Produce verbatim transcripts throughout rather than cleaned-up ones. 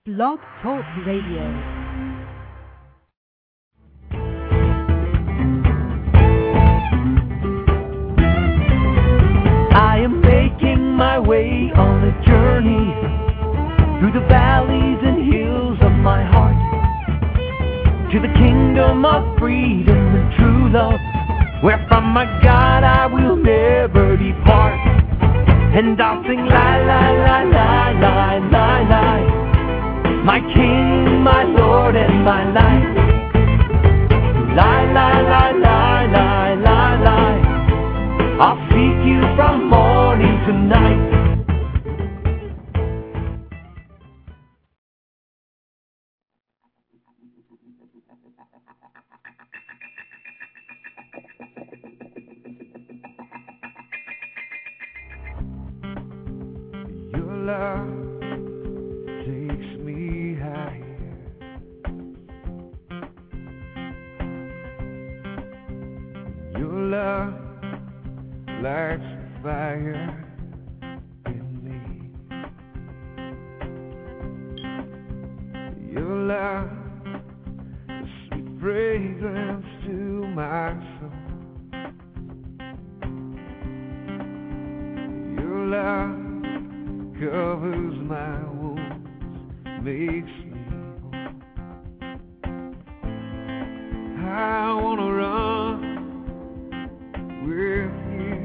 Blog Talk Radio. I am making my way on a journey through the valleys and hills of my heart to the kingdom of freedom and true love, where from my God I will never depart. And I'll sing la la la la la la la, my King, my Lord, and my life. La la la la la la la, I'll seek you from morning to night. Your love takes me higher. Your love lights the fire in me. Your love, the sweet fragrance to my soul. Your love covers my wounds, makes me whole. I wanna run with you.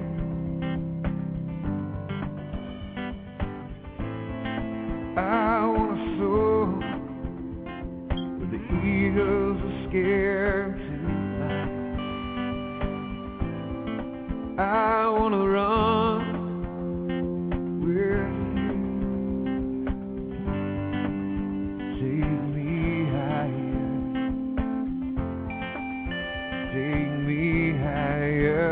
I wanna soar where the eagles are scared to fly. I wanna run with you. Take me higher. Take me higher.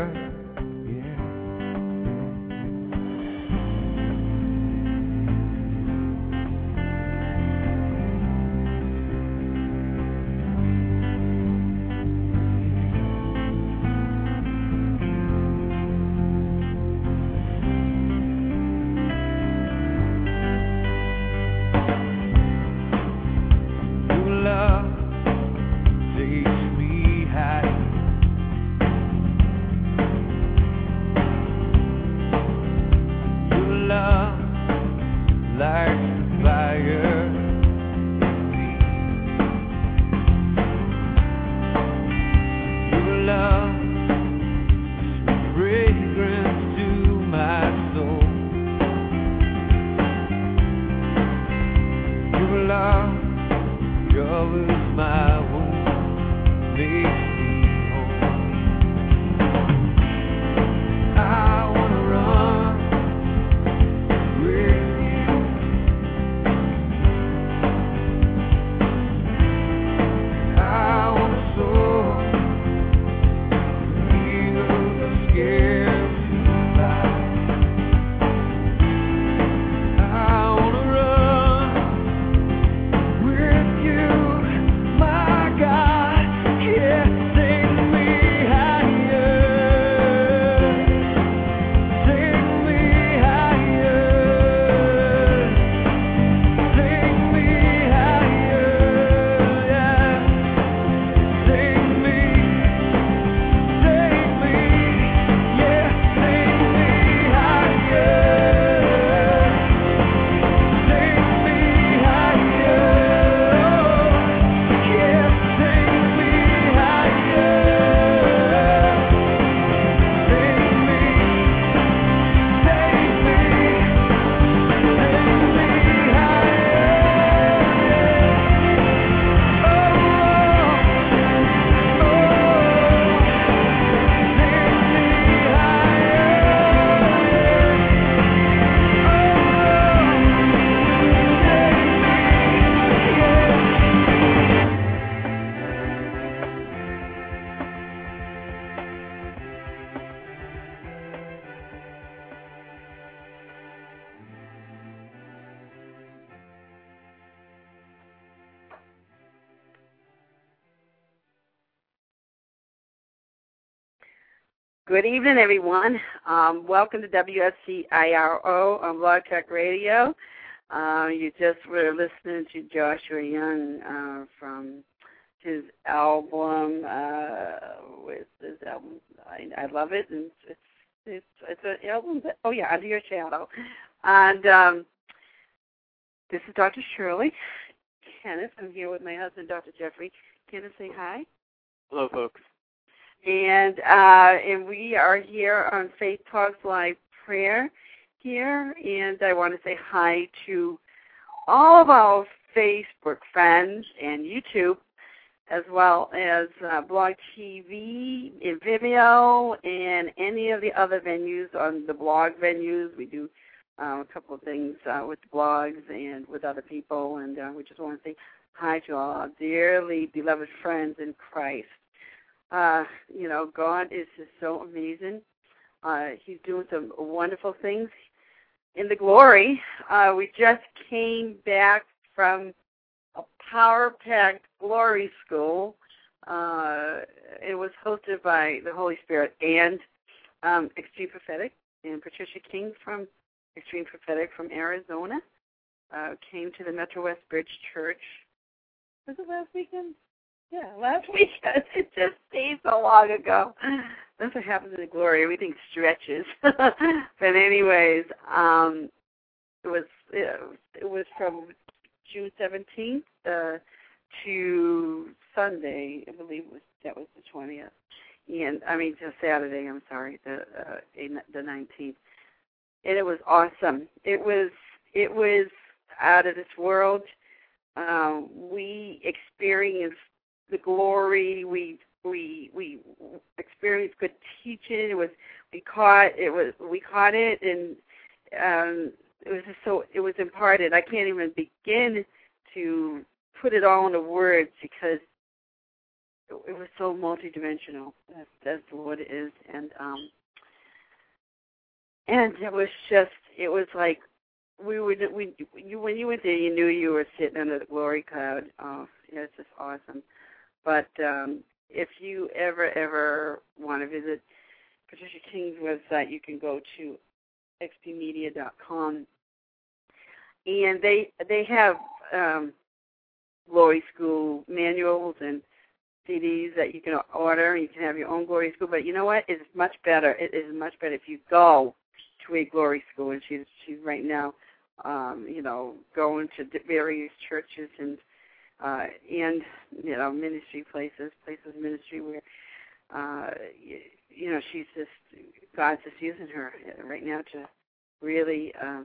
Good evening, everyone. Um, welcome to W S C I R O on Blog Talk Radio. Uh, you just were listening to Joshua Young uh, from his album. Uh, with his album, I, I love it, and it's it's it's an album. That, oh yeah, Under Your Shadow, and um, this is Doctor Shirley Kenneth. I'm here with my husband, Doctor Jeffrey. Kenneth, say hi. Hello, folks. And uh, and we are here on Faith Talks Live Prayer here, and I want to say hi to all of our Facebook friends and YouTube, as well as uh, Blog T V and Vimeo and any of the other venues on the blog venues. We do uh, a couple of things uh, with the blogs and with other people, and uh, we just want to say hi to all our dearly beloved friends in Christ. Uh, you know, God is just so amazing. Uh, he's doing some wonderful things in the glory. Uh, we just came back from a power-packed glory school. Uh, it was hosted by the Holy Spirit and um, Extreme Prophetic, and Patricia King from Extreme Prophetic from Arizona uh, came to the Metro West Bridge Church. Was it last weekend? Yeah, last weekend. It just seems so long ago. That's what happens in the glory. Everything stretches. But anyways, um, it was it was from June seventeenth uh, to Sunday. I believe it was that was the twentieth. And I mean to Saturday. I'm sorry, the uh, the nineteenth. And it was awesome. It was it was out of this world. Um, we experienced the glory. We we we experienced good teaching. It was we caught it was we caught it, and um, it was just so it was imparted. I can't even begin to put it all into words because it, it was so multidimensional. That's, that's what it is, and um, and it was just it was like we were we you when you went there, you knew you were sitting under the glory cloud. Oh, yeah, it's just awesome. But um, if you ever, ever want to visit Patricia King's website, you can go to x p media dot com. And they they have um, Glory School manuals and C Ds that you can order. You can have your own Glory School. But you know what? It's much better. It is much better if you go to a Glory School. And she's, she's right now, um, you know, going to various churches and Uh, and, you know, ministry places, places of ministry where, uh, you, you know, she's just, God's just using her right now to really, uh,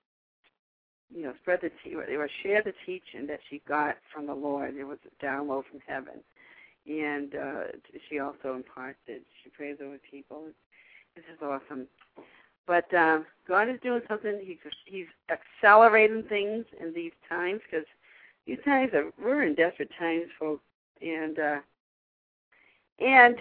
you know, spread the, te- or share the teaching that she got from the Lord. It was a download from heaven. And uh, she also imparts it. She prays over people. This is awesome. But um, God is doing something. He's, he's accelerating things in these times because these times are, we're in desperate times, folks, and uh, and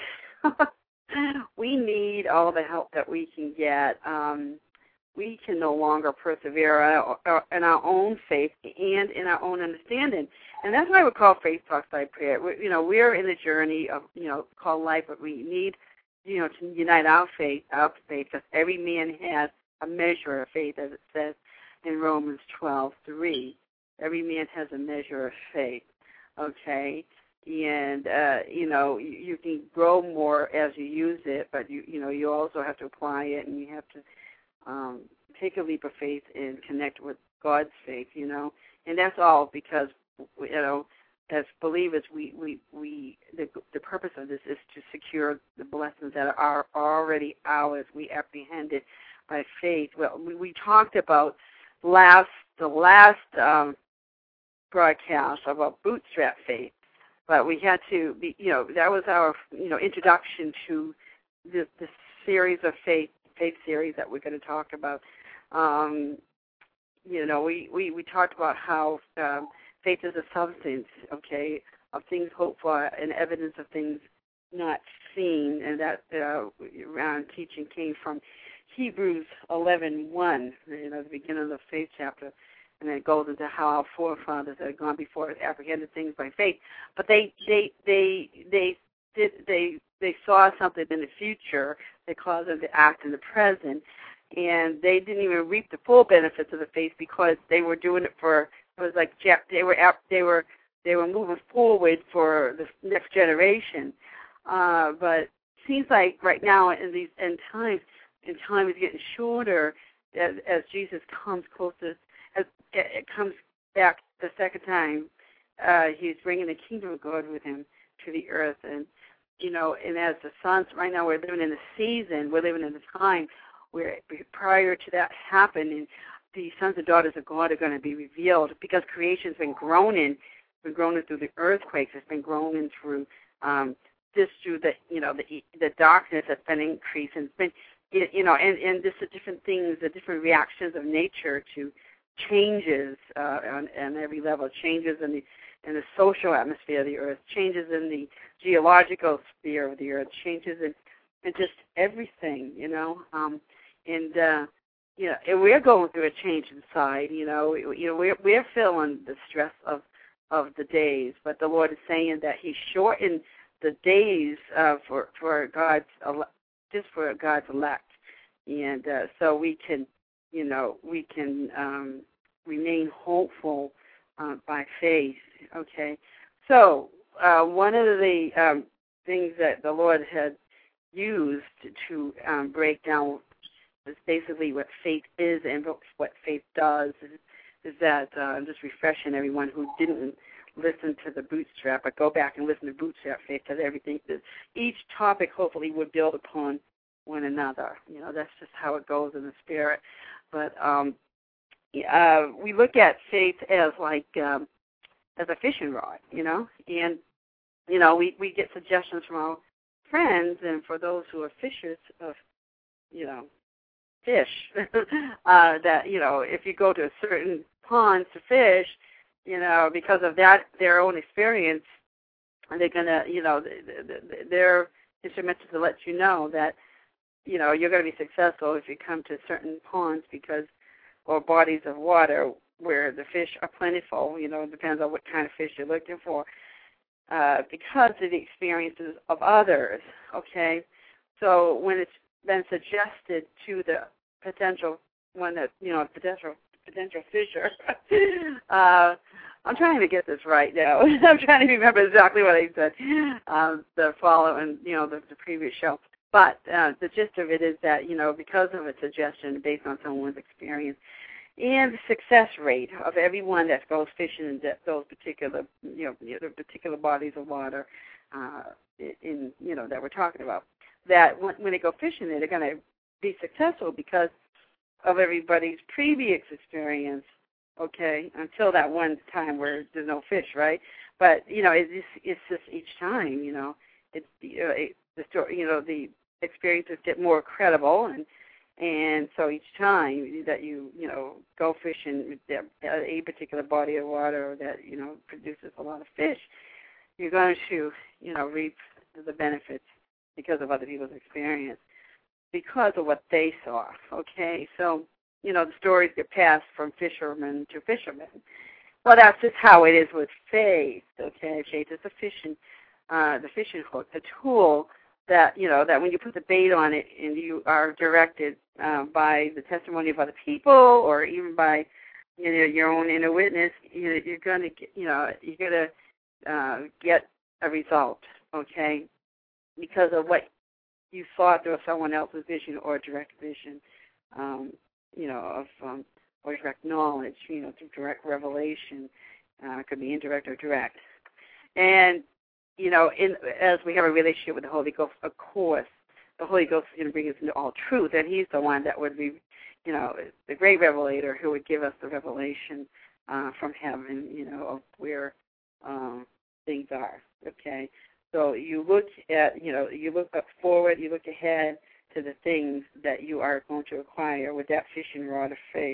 we need all the help that we can get. Um, we can no longer persevere in our own faith and in our own understanding, and that's why we call Faith Talks by Prayer. We're, you know, we're in a journey of you know called life, but we need you know to unite our faith, our faith, because every man has a measure of faith, as it says in Romans twelve three. Every man has a measure of faith, okay? And, uh, you know, you, you can grow more as you use it, but, you you know, you also have to apply it, and you have to um, take a leap of faith and connect with God's faith, you know? And that's all because, you know, as believers, we, we, we the, the purpose of this is to secure the blessings that are already ours. We apprehend it by faith. Well, we, we talked about last the last um, broadcast about bootstrap faith, but we had to be, you know, that was our, you know, introduction to the, the series of faith, faith series that we're going to talk about. Um, you know, we, we, we talked about how um, faith is a substance, okay, of things hoped for and evidence of things not seen, and that uh, around teaching came from Hebrews eleven one, you know, the beginning of the faith chapter. And then it goes into how our forefathers that had gone before us apprehended things by faith. But they they they they did they they saw something in the future that caused them to act in the present. and they didn't even reap the full benefits of the faith because they were doing it for, it was like they were they were they were moving forward for the next generation. Uh, but it seems like right now in these end times, and time is getting shorter as, as Jesus comes closer, as it comes back the second time. Uh, he's bringing the kingdom of God with him to the earth, and you know, and as the sons, right now we're living in a season, we're living in a time where prior to that happening, the sons and daughters of God are going to be revealed because creation's been groaning, been groaning through the earthquakes, it's been groaning through um, just through the you know the the darkness that's been increasing. It's been you know, and and just the different things, the different reactions of nature to changes uh, on, on every level, changes in the in the social atmosphere of the earth, changes in the geological sphere of the earth, changes in, in just everything, you know. Um, and uh, you know, and we're going through a change inside, you know. You know, we're we're feeling the stress of of the days, but the Lord is saying that He shortened the days uh, for for God's just for God's elect, and uh, so we can, you know, we can um, remain hopeful uh, by faith. Okay, so uh, one of the um, things that the Lord had used to um, break down is basically what faith is and what faith does. Is, is that uh, I'm just refreshing everyone who didn't listen to the bootstrap, but go back and listen to bootstrap faith, because everything, each topic hopefully would build upon one another. You know, that's just how it goes in the spirit. But um, uh, we look at faith as like um, as a fishing rod, you know, and you know we, we get suggestions from our friends, and for those who are fishers of, you know, fish, uh, that you know if you go to certain ponds to fish, you know, because of that their own experience, they're gonna, you know, they're instrumental to let you know that, you know, you're going to be successful if you come to certain ponds because, or bodies of water where the fish are plentiful. You know, it depends on what kind of fish you're looking for, uh, because of the experiences of others. Okay, so when it's been suggested to the potential one that, you know, potential potential fisher. uh, I'm trying to get this right now. I'm trying to remember exactly what I said. Um, the following, you know, the, the previous show. But uh, the gist of it is that, you know, because of a suggestion based on someone's experience and the success rate of everyone that goes fishing in those particular, you know, the particular bodies of water, uh, in, you know, that we're talking about, that when, when they go fishing there, they're going to be successful because of everybody's previous experience, okay, until that one time where there's no fish, right? But, you know, it's just, it's just each time, you know, it's, uh, it, the story, you know, the experiences get more credible, and and so each time that you, you know, go fishing a particular body of water that, you know, produces a lot of fish, you're going to, you know, reap the benefits because of other people's experience, because of what they saw, okay? So, you know, the stories get passed from fishermen to fishermen. Well, that's just how it is with faith, okay? Faith is a fishing, uh, the fishing hook, the tool that, you know, that when you put the bait on it and you are directed uh, by the testimony of other people or even by, you know, your own inner witness, you know, you're going to, you know, you're going to uh, get a result, okay, because of what you saw through someone else's vision or direct vision, um, you know, of um, or direct knowledge, you know, through direct revelation. Uh, it could be indirect or direct. And, you know, in, as we have a relationship with the Holy Ghost, of course, the Holy Ghost is going to bring us into all truth, and He's the one that would be, you know, the great revelator who would give us the revelation uh, from heaven, you know, of where um, things are, okay? So you look at, you know, you look up forward, you look ahead to the things that you are going to acquire with that fishing rod of faith.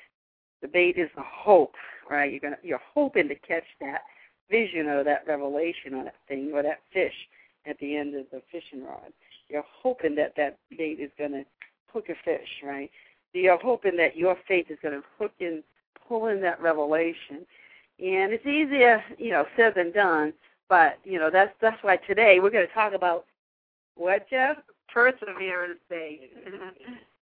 The bait is the hope, right? You're gonna, you're hoping to catch that vision or that revelation on that thing or that fish at the end of the fishing rod. You're hoping that that bait is going to hook a fish, right? You're hoping that your faith is going to hook in, pull in that revelation. And it's easier, you know, said than done. But, you know, that's that's why today we're going to talk about what, Jeff? Perseverance, faith.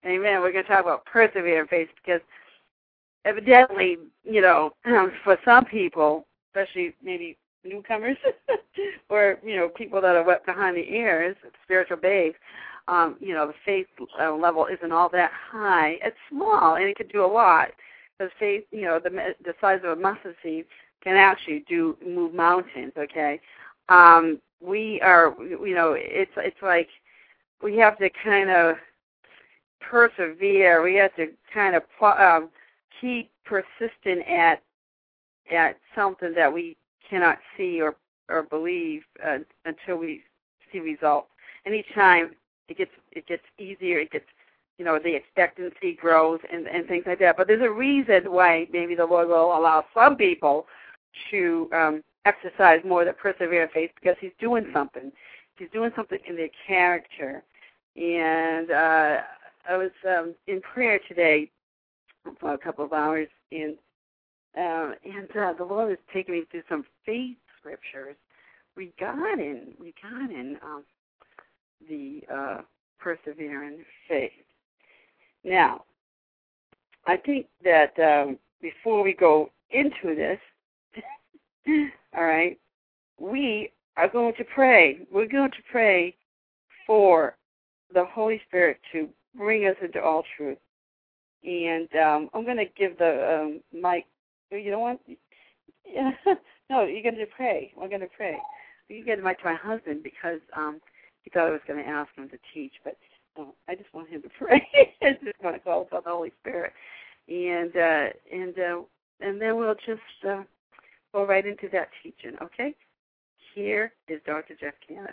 Amen. We're going to talk about persevering faith because evidently, you know, for some people, especially maybe newcomers or, you know, people that are wet behind the ears, spiritual babes, um, you know, the faith uh, level isn't all that high. It's small, and it can do a lot. The faith, you know, the the size of a mustard seed can actually do move mountains, okay? Um, we are, you know, it's it's like we have to kind of persevere. We have to kind of um, keep persistent at at something that we cannot see or or believe uh, until we see results. And each time it gets it gets easier. It gets, you know, the expectancy grows and and things like that. But there's a reason why maybe the Lord will allow some people to um, exercise more of the persevere faith, because He's doing something. He's doing something in their character. And uh, I was um, in prayer today for a couple of hours, and uh, and uh, the Lord was taking me through some faith scriptures regarding regarding um, the uh, persevering faith. Now, I think that um, before we go into this, all right, we are going to pray. We're going to pray for the Holy Spirit to bring us into all truth. And um, I'm going to give the um, mic. You don't want? Yeah. No, you're going to pray. We're going to pray. You get the mic to my husband because um, he thought I was going to ask him to teach, but no, I just want him to pray. I just want to call upon the Holy Spirit, and uh, and uh, and then we'll just uh, go right into that teaching. Okay? Here is Doctor Jeff Cannon.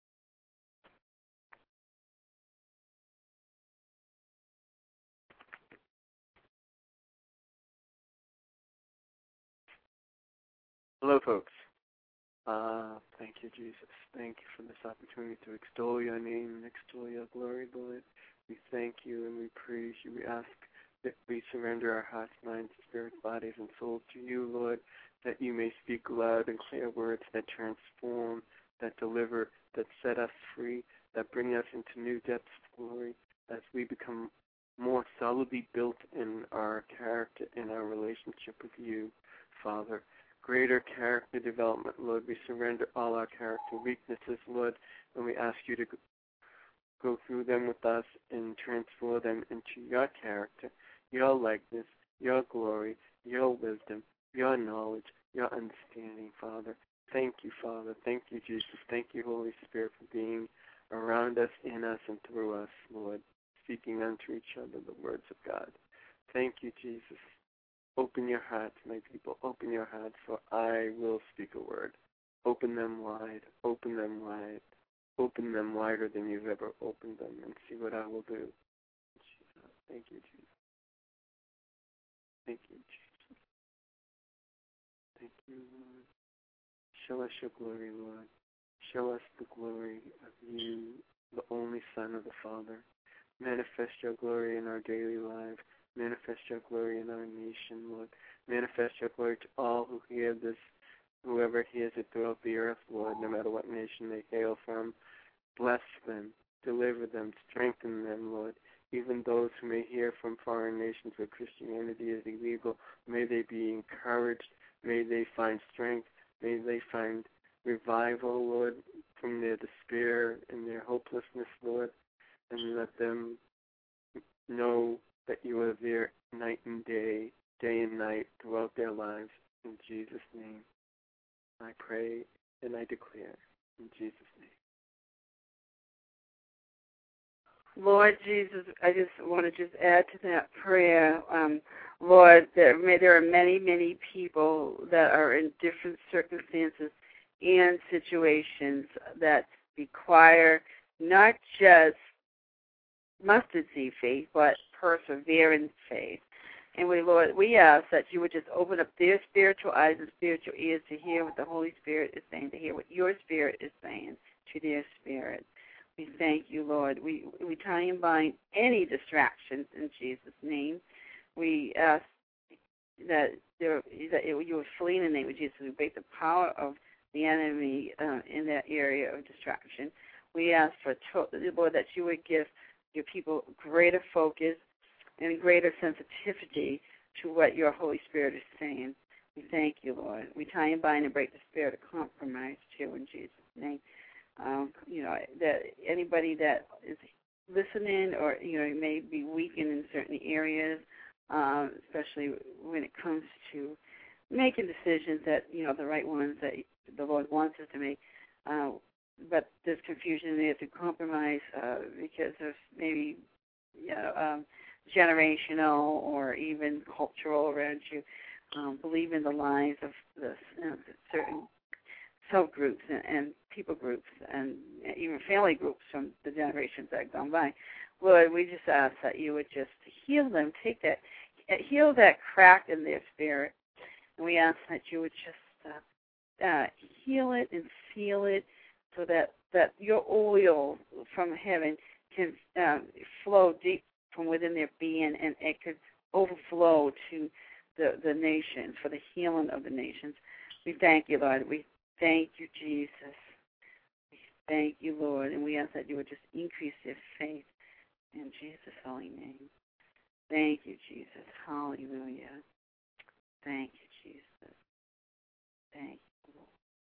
Hello, folks. Uh, thank you, Jesus. Thank you for this opportunity to extol your name and extol your glory, Lord. We thank you and we praise you. We ask that we surrender our hearts, minds, spirits, bodies, and souls to you, Lord, that you may speak loud and clear words that transform, that deliver, that set us free, that bring us into new depths of glory as we become more solidly built in our character, in our relationship with you, Father. Greater character development, Lord. We surrender all our character weaknesses, Lord, and we ask you to go through them with us and transform them into your character, your likeness, your glory, your wisdom, your knowledge, your understanding, Father. Thank you, Father. Thank you, Jesus. Thank you, Holy Spirit, for being around us, in us, and through us, Lord, speaking unto each other the words of God. Thank you, Jesus. Open your hearts, my people. Open your hearts, for I will speak a word. Open them wide. Open them wide. Open them wider than you've ever opened them, and see what I will do. Jesus. Thank you, Jesus. Thank you, Jesus. Thank you, Lord. Show us your glory, Lord. Show us the glory of you, the only Son of the Father. Manifest your glory in our daily lives. Manifest your glory in our nation, Lord. Manifest your glory to all who hear this, whoever hears it throughout the earth, Lord, no matter what nation they hail from. Bless them, deliver them, strengthen them, Lord. Even those who may hear from foreign nations where Christianity is illegal, may they be encouraged, may they find strength, may they find revival, Lord, from their despair and their hopelessness, Lord, and let them know that you are there night and day, day and night, throughout their lives. In Jesus' name, I pray and I declare, in Jesus' name. Lord Jesus, I just want to just add to that prayer, um, Lord, there, may, there are many, many people that are in different circumstances and situations that require not just mustard seed faith, but perseverance faith. And we, Lord, we ask that you would just open up their spiritual eyes and spiritual ears to hear what the Holy Spirit is saying, to hear what your Spirit is saying to their spirit. We thank you, Lord. We we try and bind any distractions in Jesus' name. We ask that, there, that you would flee in the name of Jesus. We break the power of the enemy uh, in that area of distraction. We ask for, Lord, that you would give give people greater focus and greater sensitivity to what your Holy Spirit is saying. We thank you, Lord. We tie and bind and break the spirit of compromise, too, in Jesus' name. Um, you know, that anybody that is listening or, you know, may be weakened in certain areas, um, especially when it comes to making decisions that, you know, the right ones that the Lord wants us to make. Uh, but there's confusion there through compromise uh, because of maybe, you know, um, generational or even cultural around you. Um, believe in the lies of the, you know, certain subgroups and, and people groups and even family groups from the generations that have gone by. Lord, we just ask that you would just heal them, take that, heal that crack in their spirit, and we ask that you would just uh, uh, heal it and seal it so that, that your oil from heaven can um, flow deep from within their being and it could overflow to the, the nations, for the healing of the nations. We thank you, Lord. We thank you, Jesus. We thank you, Lord. And we ask that you would just increase their faith in Jesus' holy name. Thank you, Jesus. Hallelujah. Thank you, Jesus. Thank you, Lord.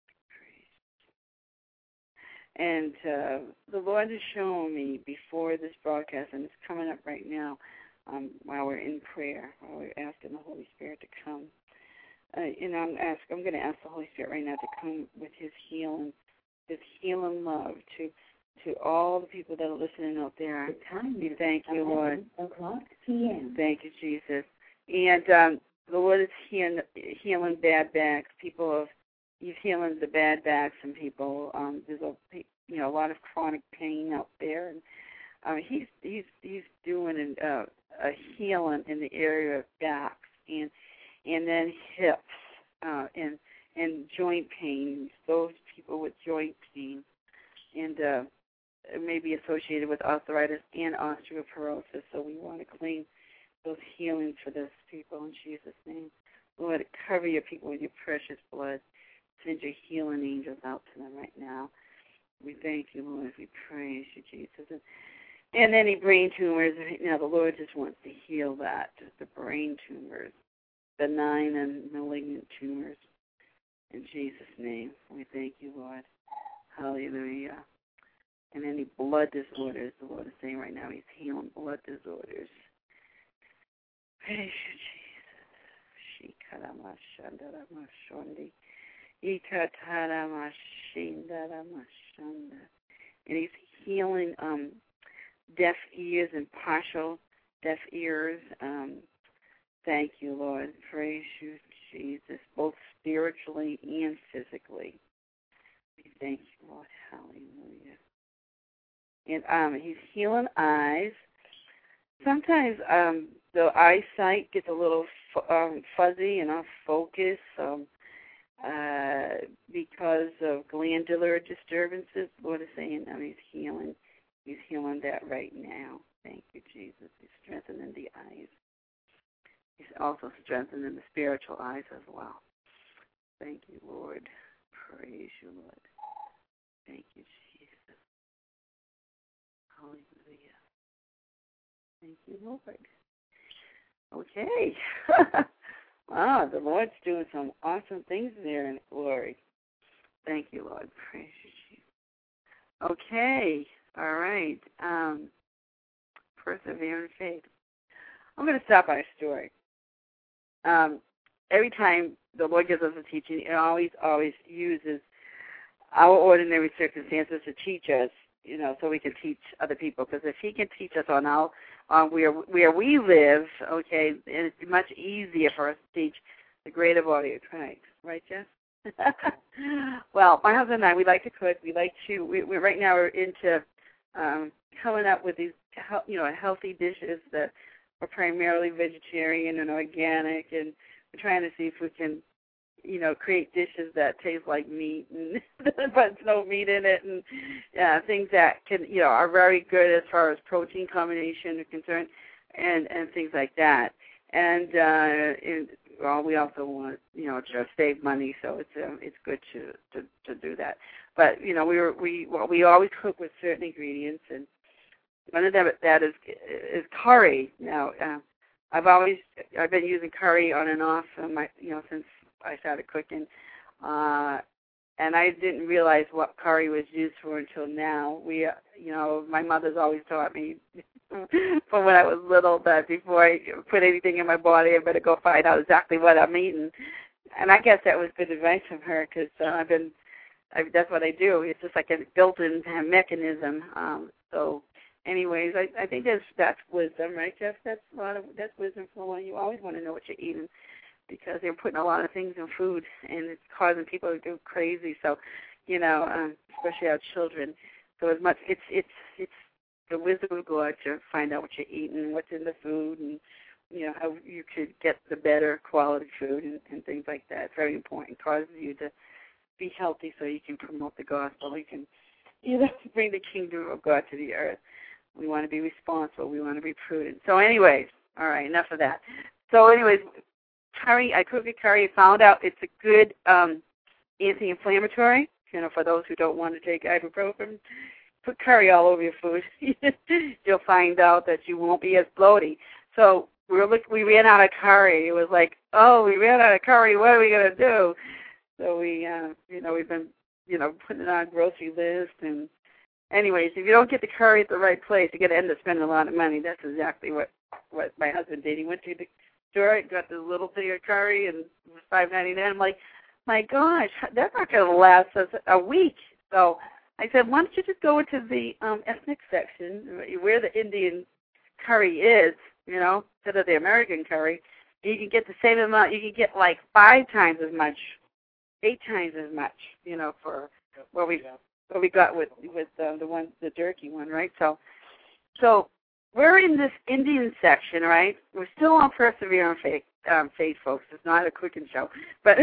Praise. And uh, the Lord has shown me before this broadcast, and it's coming up right now, Um, while we're in prayer, while we're asking the Holy Spirit to come. Uh, and I'm ask, I'm going to ask the Holy Spirit right now to come with his healing, his healing love to to all the people that are listening out there. We thank you, Lord. O'clock p m Thank you, Jesus. And um, the Lord is healing, healing bad backs. People have, he's healing the bad backs in people. Um, there's a you know a lot of chronic pain out there, and um, he's he's he's doing an, uh, a healing in the area of backs and and then hips uh, and and joint pain. Those people with joint pain and uh, may be associated with arthritis and osteoporosis. So we want to claim those healings for those people in Jesus' name. Lord, cover your people with your precious blood. Send your healing angels out to them right now. We thank you, Lord. We praise you, Jesus. And, and any brain tumors, right now the Lord just wants to heal that, just the brain tumors, benign and malignant tumors. In Jesus' name, we thank you, Lord. Hallelujah. And any blood disorders, the Lord is saying right now, he's healing blood disorders. Praise you, Jesus. And he's healing um, deaf ears and partial deaf ears. Um, thank you, Lord. Praise you, Jesus, both spiritually and physically. We thank you, Lord. Hallelujah. And um, he's healing eyes. Sometimes um, the eyesight gets a little f- um, fuzzy and off focus um, uh, because of glandular disturbances. The Lord is saying um, he's healing. He's healing that right now. Thank you, Jesus. He's strengthening the eyes. He's also strengthening the spiritual eyes as well. Thank you, Lord. Praise you, Lord. Thank you, Jesus. Hallelujah. Thank you, Lord. Okay. Wow, the Lord's doing some awesome things there in glory. Thank you, Lord. Praise you, Jesus. Okay. All right. Um, persevering faith. I'm going to stop by a story. Um, every time the Lord gives us a teaching, it always, always uses our ordinary circumstances to teach us, you know, so we can teach other people. Because if he can teach us on our, on where where we live, okay, it's much easier for us to teach the greater body of Christ, right, Jess? Well, my husband and I, we like to cook. We like to. We, we right now we're into um, coming up with these, you know, healthy dishes that are primarily vegetarian and organic, and we're trying to see if we can, you know, create dishes that taste like meat, and but there's no meat in it, and uh, things that can, you know, are very good as far as protein combination is concerned, and and things like that. And, uh, and well, we also want, you know, to save money, so it's uh, it's good to, to to do that. But you know, we were we well, we always cook with certain ingredients, and one of them that is is curry. Now, uh, I've always I've been using curry on and off, uh, my you know, since I started cooking, uh, and I didn't realize what curry was used for until now. We, uh, you know, my mother's always taught me from when I was little that before I put anything in my body, I better go find out exactly what I'm eating. And I guess that was good advice from her because uh, I've been, I, that's what I do. It's just like a built-in mechanism. Um, so, anyways, I, I think that's that's wisdom, right, Jeff? That's a lot of that's wisdom for one. You always want to know what you're eating because they're putting a lot of things in food and it's causing people to go crazy. So, you know, um, especially our children. So as much it's it's it's the wisdom of God to find out what you're eating, what's in the food, and you know how you could get the better quality food and, and things like that. It's very important. It causes you to be healthy so you can promote the gospel. You can, you know, bring the kingdom of God to the earth. We want to be responsible. We want to be prudent. So anyways, all right, enough of that. So anyways, curry, I cooked a curry, found out it's a good um, anti-inflammatory, you know, for those who don't want to take ibuprofen. Put curry all over your food. You'll find out that you won't be as bloaty. So we were look, we ran out of curry. It was like, oh, we ran out of curry. What are we gonna do? So we, uh, you know, we've been, you know, putting it on a grocery list. And anyways, if you don't get the curry at the right place, you're gonna end up spending a lot of money. That's exactly what what my husband did. He went to the store, got this little thing of curry, and it was five ninety-nine. I'm like, my gosh, that's not gonna last us a week. So I said, why don't you just go into the um, ethnic section where the Indian curry is, you know, instead of the American curry. You can get the same amount. You can get like five times as much, eight times as much, you know, for what we what we got with with uh, the one the jerky one, right? So, so we're in this Indian section, right? We're still on Persevere Faith, um, faith, folks. It's not a cooking show, but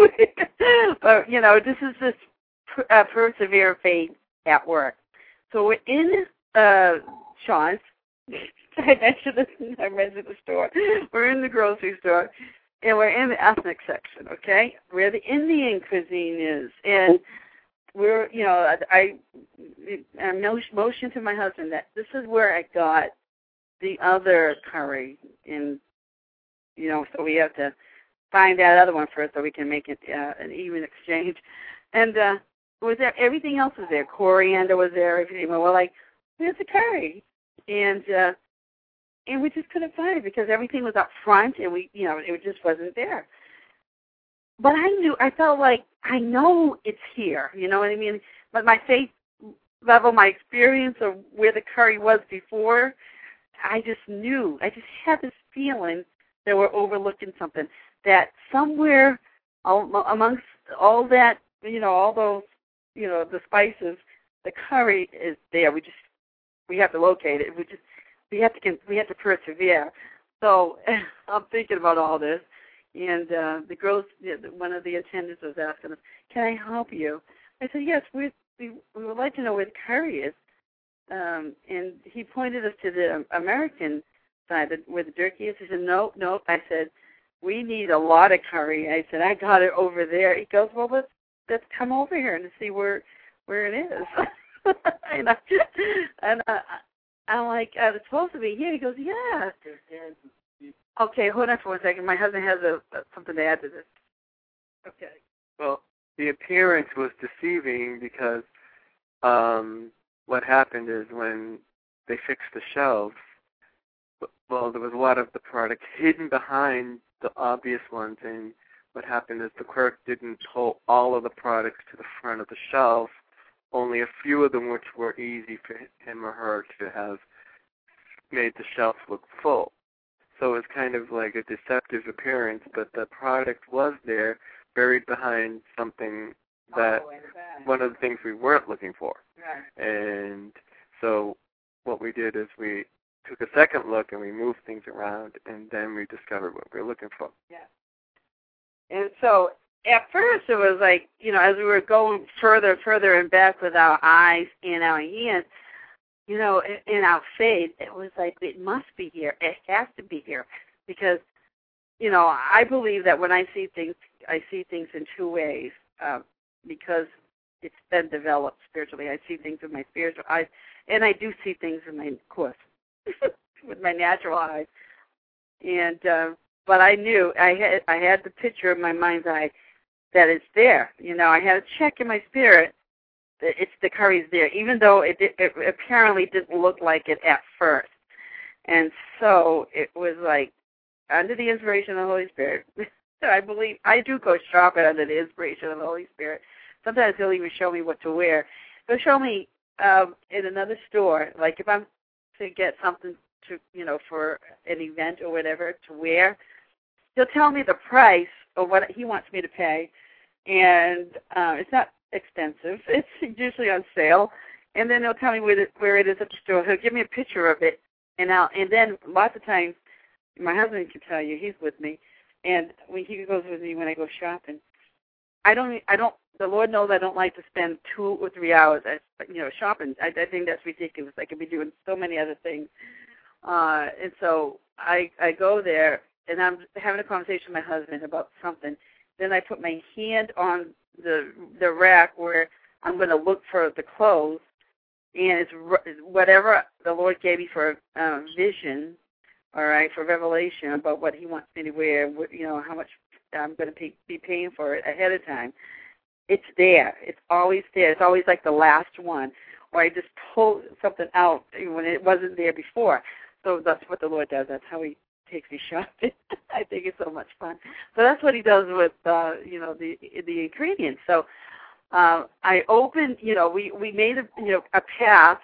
but you know, this is this. Uh, Persevere Faith at work. So we're in uh, Sean's. I mentioned this in I mentioned the store. We're in the grocery store, and we're in the ethnic section, okay, where the Indian cuisine is. And we're, you know, I, I motioned to my husband that this is where I got the other curry. And, you know, so we have to find that other one first so we can make it uh, an even exchange. And, uh, was there everything else was there? Coriander was there. Everything. Well, we're like, where's the curry? And uh, and we just couldn't find it because everything was up front, and we, you know, it just wasn't there. But I knew, I felt like I know it's here. You know what I mean? But my faith level, my experience of where the curry was before, I just knew. I just had this feeling that we're overlooking something. That somewhere amongst all that, you know, all those. You know, the spices, the curry is there. We just, we have to locate it. We just, we have to, we have to persevere. So I'm thinking about all this, and uh, the girls, one of the attendants was asking us, "Can I help you?" I said, "Yes, we we, we would like to know where the curry is." Um, and he pointed us to the American side, where the jerky is. He said, "No, no." I said, "We need a lot of curry." I said, "I got it over there." He goes, "Well, let's." Let's come over here and see where where it is. and I, and I, I'm like, uh, it's supposed to be here. He goes, yeah. Okay, hold on for one second. My husband has a, a something to add to this. Okay. Well, the appearance was deceiving because um, what happened is when they fixed the shelves, well, there was a lot of the product hidden behind the obvious ones, and what happened is the clerk didn't pull all of the products to the front of the shelf, only a few of them which were easy for him or her to have made the shelf look full. So it was kind of like a deceptive appearance, but the product was there, buried behind something that oh, one of the things we weren't looking for. Right. And so what we did is we took a second look and we moved things around, and then we discovered what we were looking for. Yeah. And so at first it was like, you know, as we were going further, further and back with our eyes and our hands, you know, in, in our faith, it was like, it must be here. It has to be here. Because, you know, I believe that when I see things, I see things in two ways. Uh, because it's been developed spiritually. I see things with my spiritual eyes, and I do see things in my, of course, with my natural eyes. And uh, but I knew I had I had the picture in my mind's eye that it's there. You know, I had a check in my spirit that it's the curry's there, even though it, it, it apparently didn't look like it at first. And so it was like under the inspiration of the Holy Spirit. I believe I do go shopping under the inspiration of the Holy Spirit. Sometimes he'll even show me what to wear. He'll show me um, in another store, like if I'm to get something to, you know, for an event or whatever to wear, he'll tell me the price of what he wants me to pay, and uh, it's not expensive. It's usually on sale, and then he'll tell me where, the, where it is at the store. He'll give me a picture of it, and I'll, and then lots of times, my husband can tell you, he's with me, and when he goes with me when I go shopping, I don't, I don't. The Lord knows I don't like to spend two or three hours, at, you know, shopping. I, I think that's ridiculous. I could be doing so many other things, uh, and so I, I go there, and I'm having a conversation with my husband about something. Then I put my hand on the the rack where I'm going to look for the clothes, and it's whatever the Lord gave me for um, vision, all right, for revelation about what He wants me to wear, you know, how much I'm going to pay, be paying for it ahead of time. It's there. It's always there. It's always like the last one, or I just pull something out when it wasn't there before. So that's what the Lord does. That's how He takes me shopping. I think it's so much fun. So that's what He does with, uh, you know, the the ingredients. So uh, I opened, you know, we, we made a, you know, a path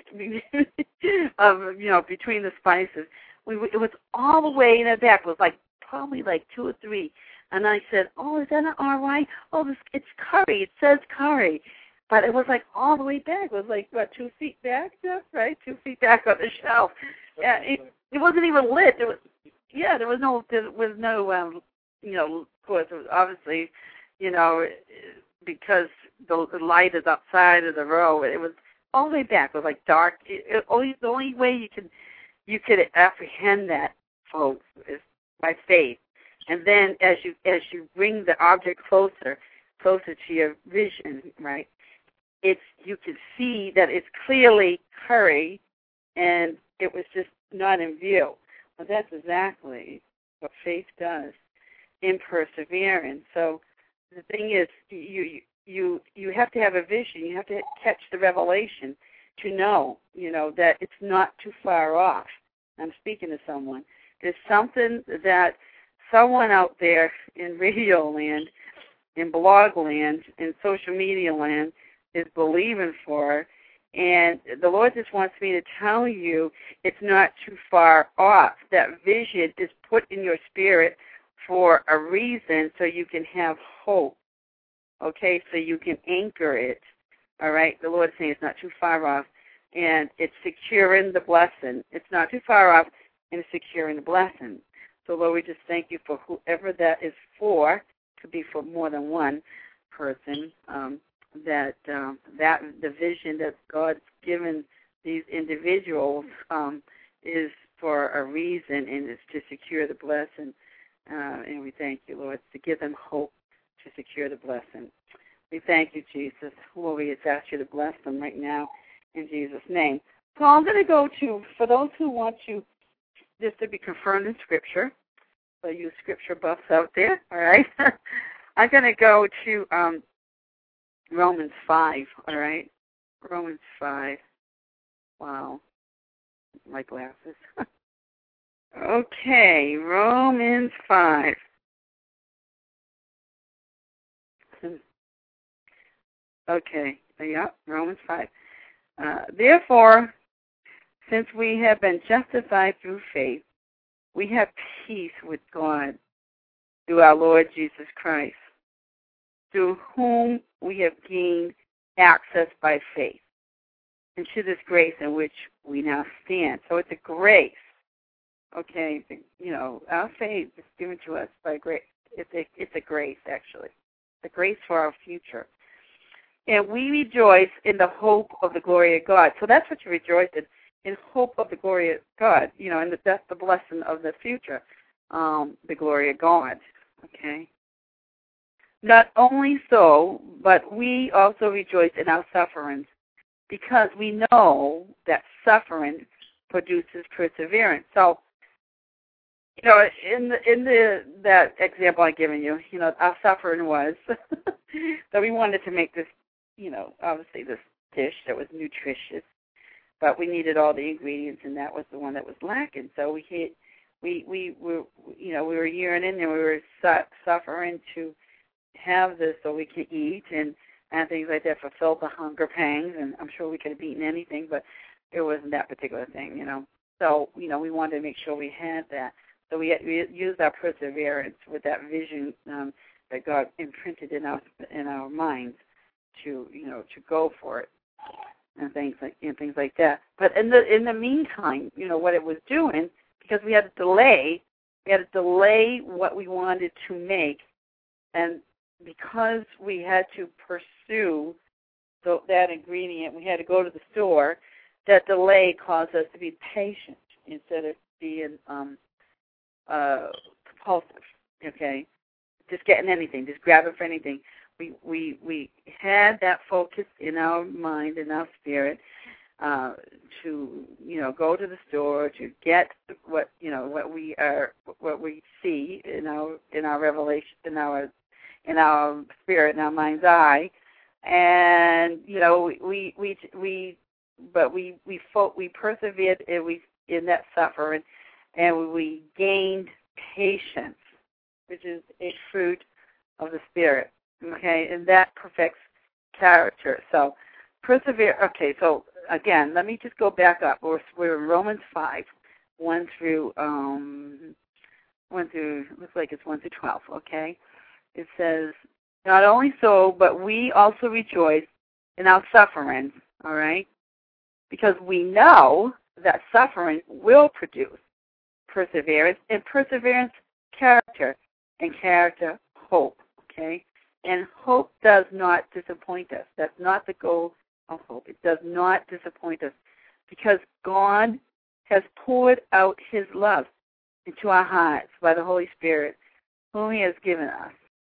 of, you know, between the spices. We it was all the way in the back. It was like probably like two or three. And I said, oh, is that an R Y? Oh, this, it's curry. It says curry. But it was like all the way back. It was like, what, two feet back? Yeah, right? Two feet back on the shelf. Yeah, it, it wasn't even lit. There was, yeah, there was no, there was no, um, you know, of course, it was obviously, you know, because the, the light is outside of the row. It was all the way back. It was like dark. It, it, only, the only way you can, you could apprehend that, folks, is by faith. And then as you as you bring the object closer, closer to your vision, right, it's you can see that it's clearly curry, and it was just not in view. Well, that's exactly what faith does in perseverance. So the thing is, you you you have to have a vision. You have to catch the revelation to know, you know, that it's not too far off. I'm speaking to someone. There's something that someone out there in radio land, in blog land, in social media land is believing for, and the Lord just wants me to tell you it's not too far off. That vision is put in your spirit for a reason, so you can have hope, okay, so you can anchor it, all right? The Lord is saying it's not too far off, and it's securing the blessing. It's not too far off, and it's securing the blessing. So, Lord, we just thank you for whoever that is for. Could be for more than one person. Um, that um, that the vision that God's given these individuals um, is for a reason, and it's to secure the blessing. Uh, and we thank you, Lord, to give them hope to secure the blessing. We thank you, Jesus. Lord, we just ask you to bless them right now in Jesus' name. So I'm going to go to, for those who want to, just to be confirmed in Scripture, so you Scripture buffs out there, all right? I'm going to go to um, Romans five, all right? Romans five. Wow. My glasses. Okay, Romans five. Okay, yeah, Romans five. Uh, Therefore, since we have been justified through faith, we have peace with God through our Lord Jesus Christ, through whom we have gained access by faith into this grace in which we now stand. So it's a grace, okay? You know, our faith is given to us by grace. It's a, it's a grace, actually. It's a grace for our future. And we rejoice in the hope of the glory of God. So that's what you rejoice in. In hope of the glory of God, you know, and the, that's the blessing of the future, um, the glory of God, okay? not only so, but we also rejoice in our sufferings, because we know that suffering produces perseverance. So, you know, in the in the that example I've given you, you know, our suffering was that we wanted to make this, you know, obviously this dish that was nutritious, but we needed all the ingredients, and that was the one that was lacking. So we hit, we we were, you know, we were yearning and we were su- suffering to have this so we could eat and and things like that, fulfill the hunger pangs. And I'm sure we could have eaten anything, but it wasn't that particular thing, you know. So, you know, we wanted to make sure we had that. So we, we used our perseverance with that vision um, that God imprinted in our in our minds to, you know, to go for it and things like and things like that. But in the in the meantime, you know, what it was doing, because we had to delay, we had to delay what we wanted to make, and because we had to pursue the, that ingredient, we had to go to the store. That delay caused us to be patient instead of being um, uh, compulsive. Okay, just getting anything, just grabbing for anything. We we we had that focus in our mind, in our spirit, uh, to you know go to the store to get what you know what we are what we see in our in our revelation in our in our spirit in our mind's eye, and you know we we we but we we fought, we persevered and we in that suffering, and we gained patience, which is a fruit of the spirit. Okay, and that perfects character. So persevere. Okay, so again, let me just go back up. We're, we're in Romans five, one through um, one through looks like it's one through twelve. Okay, it says, not only so, but we also rejoice in our sufferings. All right, because we know that suffering will produce perseverance, and perseverance, character, and character, hope. Okay. And hope does not disappoint us. That's not the goal of hope. It does not disappoint us, because God has poured out his love into our hearts by the Holy Spirit, whom he has given us.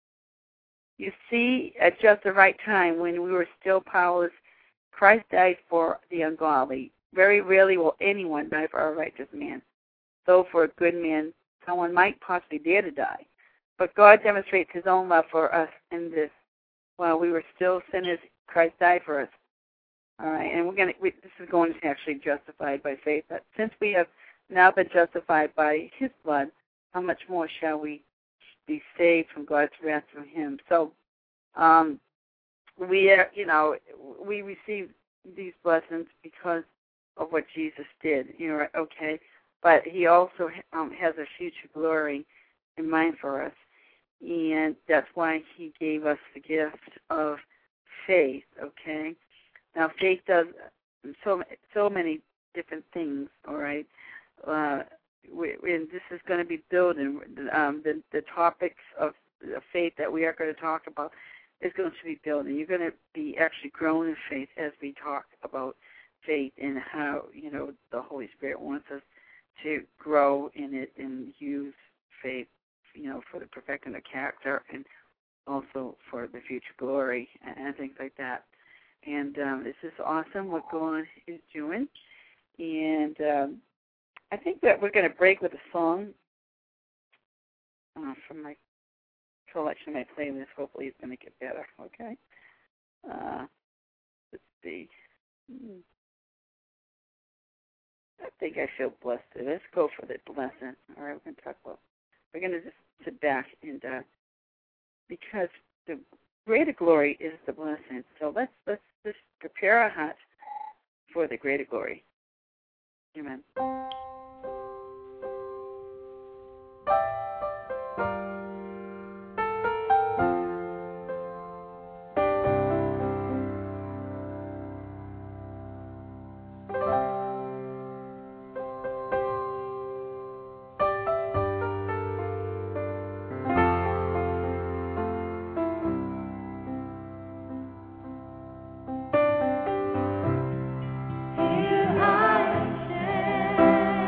You see, at just the right time, when we were still powerless, Christ died for the ungodly. Very rarely will anyone die for a righteous man. Though for a good man, someone might possibly dare to die. But God demonstrates his own love for us in this. While we were still sinners, Christ died for us. All right, and we're going to, we, this is going to actually justified by faith. But since we have now been justified by his blood, how much more shall we be saved from God's wrath through him? So, um, we are, you know, we receive these blessings because of what Jesus did. You know, okay, but he also um, has a future glory in mind for us. And that's why he gave us the gift of faith, okay? Now, faith does so so many different things, all right? Uh, we, and this is going to be building. Um, the, the topics of faith that we are going to talk about is going to be building. You're going to be actually growing in faith as we talk about faith and how, you know, the Holy Spirit wants us to grow in it and use faith, you know, for the perfecting of character and also for the future glory and things like that. And um, this is awesome what God is doing. And um, I think that we're going to break with a song uh, from my collection, my playlist. Hopefully it's going to get better, okay? Uh, let's see. Hmm. I think I feel blessed. Let's go for the blessing. All right, we're going to talk about We're going to just sit back and, uh, because the greater glory is the blessing. So let's let's just prepare our hearts for the greater glory. Amen. Here I stand.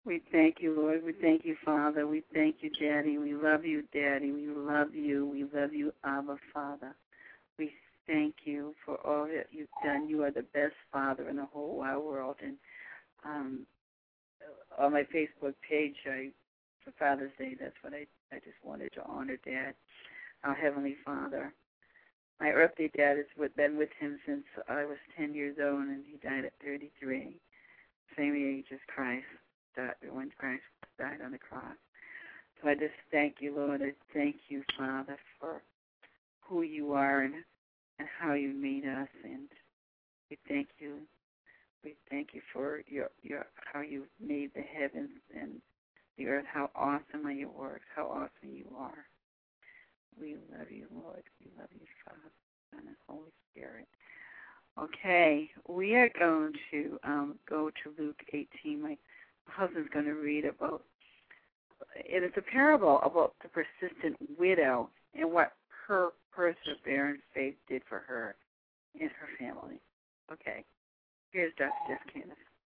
We thank you, Lord. We thank you, Father. We thank you, Daddy. We love you, Daddy. We love you. We love you, Abba, Father. We thank you for all that you've done. You are the best Father in the whole wide world. And um, on my Facebook page, I, for Father's Day, that's what I, I just wanted to honor Dad, our Heavenly Father. My earthly dad has been with him since I was ten years old, and he died at thirty-three, same age as Christ, died when Christ died on the cross. So I just thank you, Lord. I thank you, Father, for who you are and, and how you made us. And we thank you. We thank you for your your how you made the heavens and the earth. How awesome are your works. How awesome you are. We love you, Lord. We love you, Father, Son, and Holy Spirit. Okay, we are going to um, go to Luke eighteen. My husband's going to read about, it is a parable about the persistent widow and what her perseverance faith did for her and her family. Okay, here's Doctor Jeff Candace.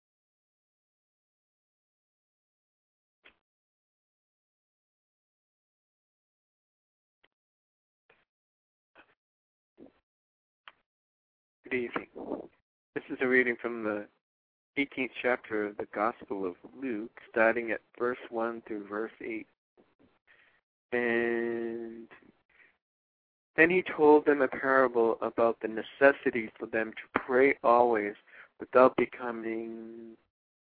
Good evening. This is a reading from the eighteenth chapter of the Gospel of Luke, starting at verse one through verse eight. And then he told them a parable about the necessity for them to pray always without becoming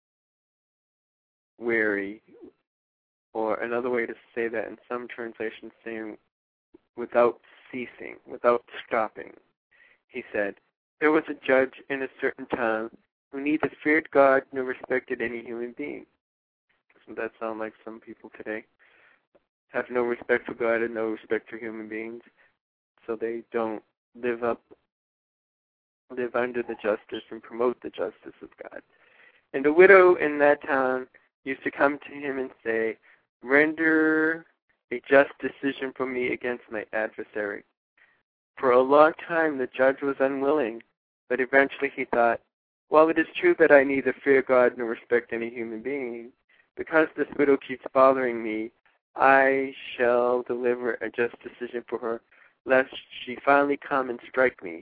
weary, or another way to say that in some translations saying without ceasing, without stopping. He said, "There was a judge in a certain town who neither feared God nor respected any human being." Doesn't that sound like some people today? Have no respect for God and no respect for human beings, so they don't live up, live under the justice and promote the justice of God. And a widow in that town used to come to him and say, "Render a just decision for me against my adversary." For a long time the judge was unwilling, but eventually he thought, "While it is true that I neither fear God nor respect any human being, because this widow keeps bothering me, I shall deliver a just decision for her, lest she finally come and strike me."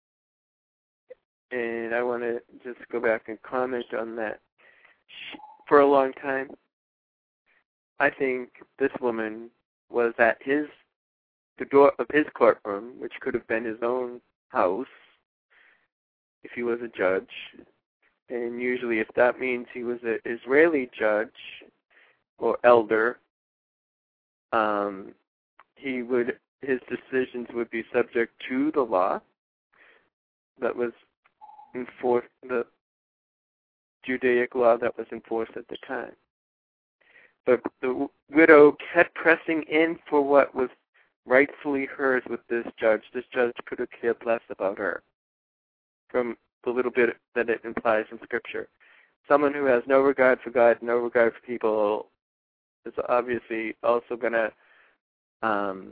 And I want to just go back and comment on that. For a long time, I think this woman was at his the door of his courtroom, which could have been his own house if he was a judge. And usually if that means he was an Israeli judge or elder, um, he would his decisions would be subject to the law that was enforced, the Judaic law that was enforced at the time. But the widow kept pressing in for what was rightfully hers with this judge. This judge could have cared less about her, from the little bit that it implies in Scripture. Someone who has no regard for God, no regard for people, is obviously also going to um,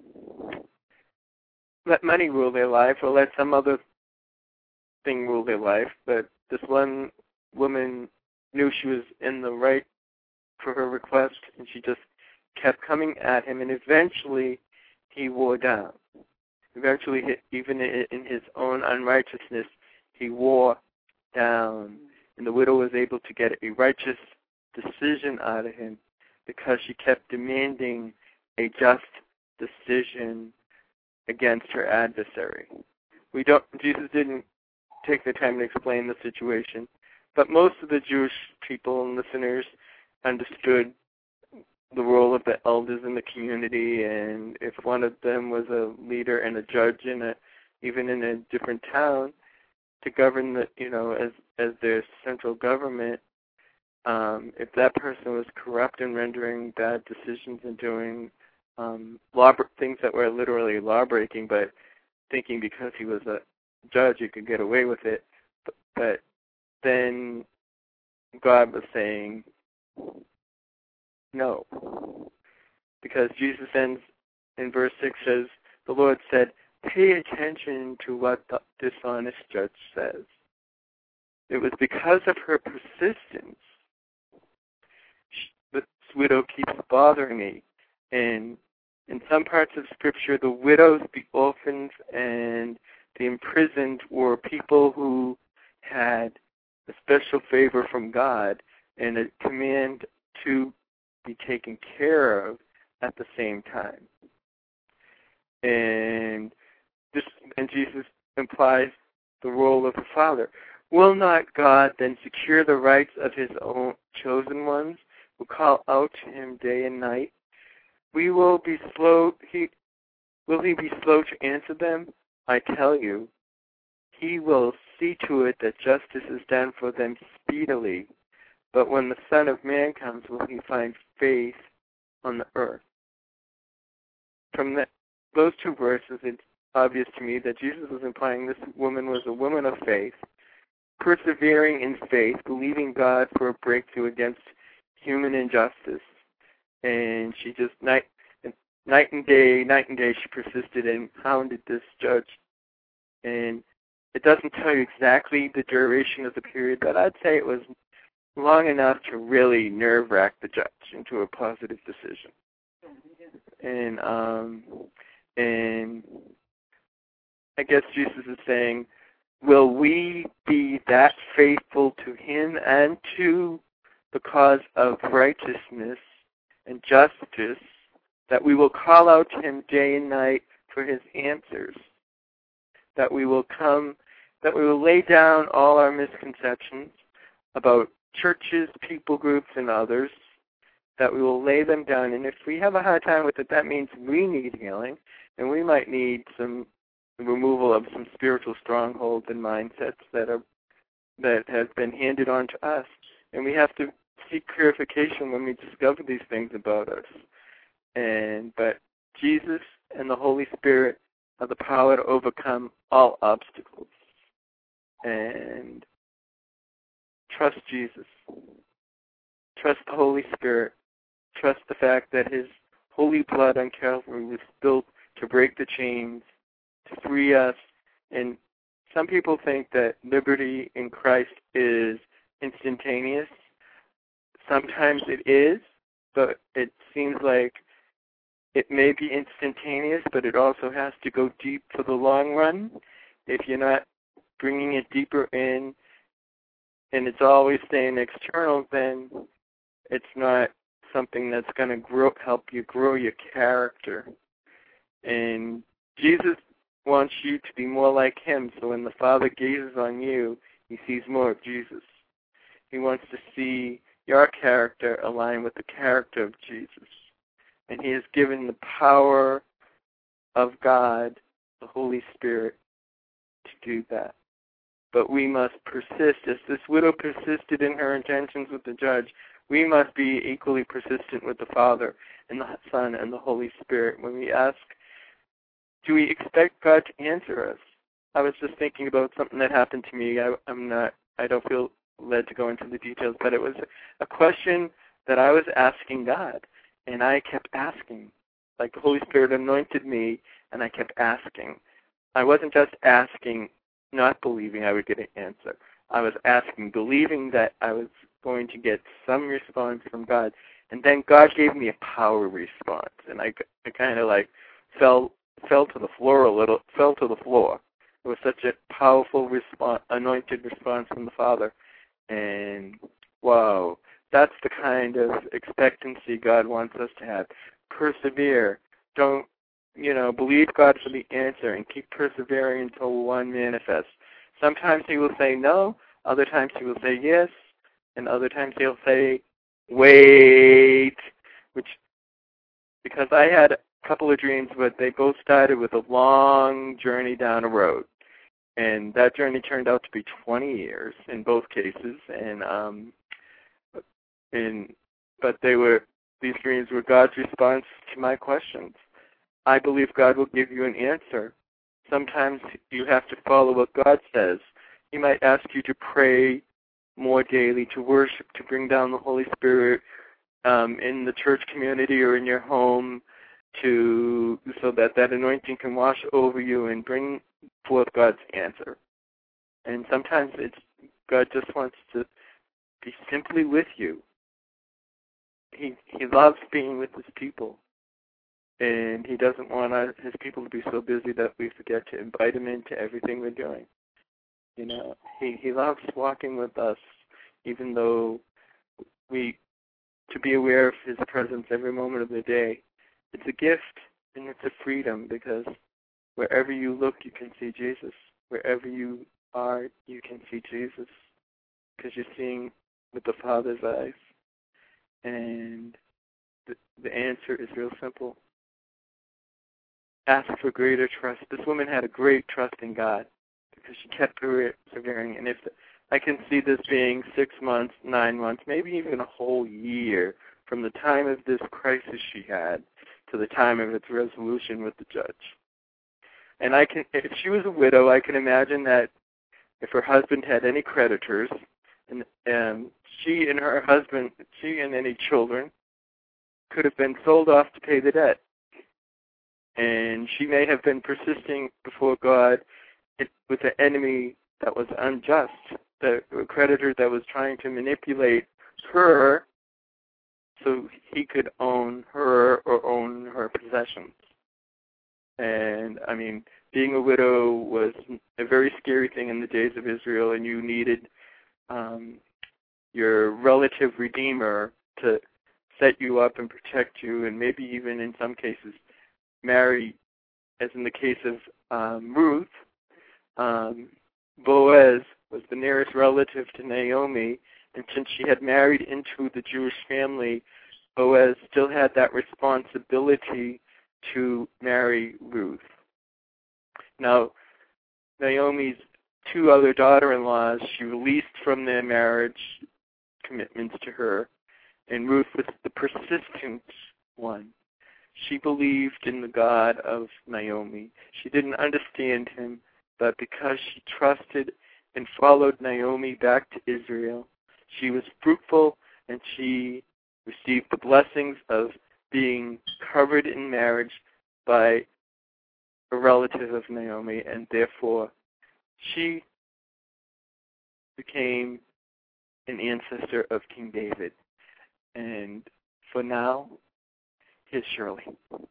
let money rule their life or let some other thing rule their life. But this one woman knew she was in the right for her request, and she just kept coming at him, and eventually he wore down. Eventually, even in his own unrighteousness, he wore down. And the widow was able to get a righteous decision out of him because she kept demanding a just decision against her adversary. We don't. Jesus didn't take the time to explain the situation, but most of the Jewish people and listeners understood the role of the elders in the community, and if one of them was a leader and a judge in a, even in a different town, to govern the, you know, as as their central government, um, if that person was corrupt and rendering bad decisions and doing um, law things that were literally law breaking, but thinking because he was a judge he could get away with it, but, but then God was saying no. Because Jesus ends in verse six says, the Lord said, "Pay attention to what the dishonest judge says." It was because of her persistence widow keeps bothering me. And in some parts of Scripture, the widows, the orphans, and the imprisoned were people who had a special favor from God and a command to be taken care of at the same time. And this, and Jesus implies the role of the Father. Will not God then secure the rights of his own chosen ones who call out to him day and night? We will be slow, he, will he be slow to answer them? I tell you, he will see to it that justice is done for them speedily. But when the Son of Man comes, will he find faith on the earth? From the, those two verses, it's obvious to me that Jesus was implying this woman was a woman of faith, persevering in faith, believing God for a breakthrough against human injustice. And she just, night, night and day, night and day, she persisted and hounded this judge. And it doesn't tell you exactly the duration of the period, but I'd say it was long enough to really nerve-wrack the judge into a positive decision. And um, and I guess Jesus is saying, will we be that faithful to him and to the cause of righteousness and justice that we will call out to him day and night for his answers, that we will come, that we will lay down all our misconceptions about churches, people groups, and others, that we will lay them down. And if we have a hard time with it, that means we need healing, and we might need some removal of some spiritual strongholds and mindsets that are that have been handed on to us. And we have to seek purification when we discover these things about us. And but Jesus and the Holy Spirit have the power to overcome all obstacles. And trust Jesus. Trust the Holy Spirit. Trust the fact that his holy blood on Calvary was spilled to break the chains, to free us. And some people think that liberty in Christ is instantaneous. Sometimes it is, but it seems like it may be instantaneous, but it also has to go deep for the long run. If you're not bringing it deeper in, and it's always staying external, then it's not something that's going to grow, help you grow your character. And Jesus wants you to be more like him, so when the Father gazes on you, he sees more of Jesus. He wants to see your character align with the character of Jesus. And he has given the power of God, the Holy Spirit, to do that. But we must persist. As this widow persisted in her intentions with the judge, we must be equally persistent with the Father and the Son and the Holy Spirit. When we ask, do we expect God to answer us? I was just thinking about something that happened to me. I, I'm not, I don't feel led to go into the details, but it was a question that I was asking God, and I kept asking. Like the Holy Spirit anointed me, and I kept asking. I wasn't just asking, not believing I would get an answer. I was asking, believing that I was going to get some response from God. And then God gave me a power response, and I, I kind of like fell fell to the floor a little, fell to the floor. It was such a powerful response, anointed response from the Father. And wow, that's the kind of expectancy God wants us to have. Persevere. Don't, you know, believe God for the answer and keep persevering until one manifests. Sometimes he will say no, other times he will say yes, and other times he'll say wait, which, because I had a couple of dreams, but they both started with a long journey down a road. And that journey turned out to be twenty years in both cases, and um, in but they were these dreams were God's response to my questions. I believe God will give you an answer. Sometimes you have to follow what God says. He might ask you to pray more daily, to worship, to bring down the Holy Spirit um, in the church community or in your home, to so that that anointing can wash over you and bring forth God's answer. And sometimes it's God just wants to be simply with you. he he loves being with his people, and he doesn't want our, his people to be so busy that we forget to invite him into everything we're doing. You know, he he loves walking with us, even though we to be aware of his presence every moment of the day. It's a gift and it's a freedom, because wherever you look, you can see Jesus. Wherever you are, you can see Jesus, because you're seeing with the Father's eyes. And the, the answer is real simple. Ask for greater trust. This woman had a great trust in God, because she kept persevering. And if the, I can see this being six months, nine months, maybe even a whole year from the time of this crisis she had to the time of its resolution with the judge. And I can, if she was a widow, I can imagine that if her husband had any creditors, and, and she and her husband, she and any children, could have been sold off to pay the debt. And she may have been persisting before God with an enemy that was unjust, the creditor that was trying to manipulate her so he could own her or own her possessions. And, I mean, being a widow was a very scary thing in the days of Israel, and you needed um, your relative redeemer to set you up and protect you, and maybe even in some cases marry, as in the case of um, Ruth. Um, Boaz was the nearest relative to Naomi, and since she had married into the Jewish family, Boaz still had that responsibility to marry Ruth. Now, Naomi's two other daughter-in-laws, she released from their marriage commitments to her, and Ruth was the persistent one. She believed in the God of Naomi. She didn't understand him, but because she trusted and followed Naomi back to Israel, she was fruitful, and she received the blessings of being covered in marriage by a relative of Naomi, and therefore she became an ancestor of King David. And for now, here's Shirley.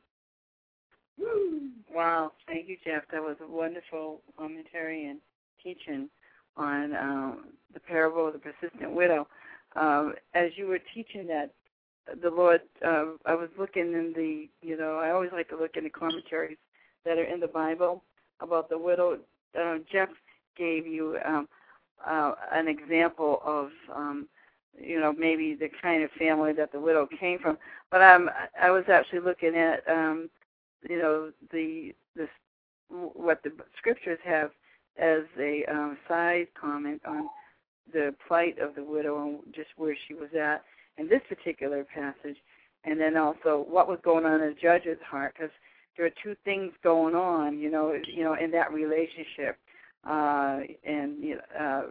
Wow, thank you, Jeff. That was a wonderful commentary and teaching on um, the parable of the persistent widow. Um, as you were teaching that, the Lord, uh, I was looking in the, you know, I always like to look in the commentaries that are in the Bible about the widow. Uh, Jeff gave you um, uh, an example of, um, you know, maybe the kind of family that the widow came from. But um, I was actually looking at, um, you know, the, the what the scriptures have as a um, side comment on the plight of the widow and just where she was at in this particular passage, and then also what was going on in the judge's heart, because there are two things going on, you know, you know, in that relationship, uh, and you know, uh,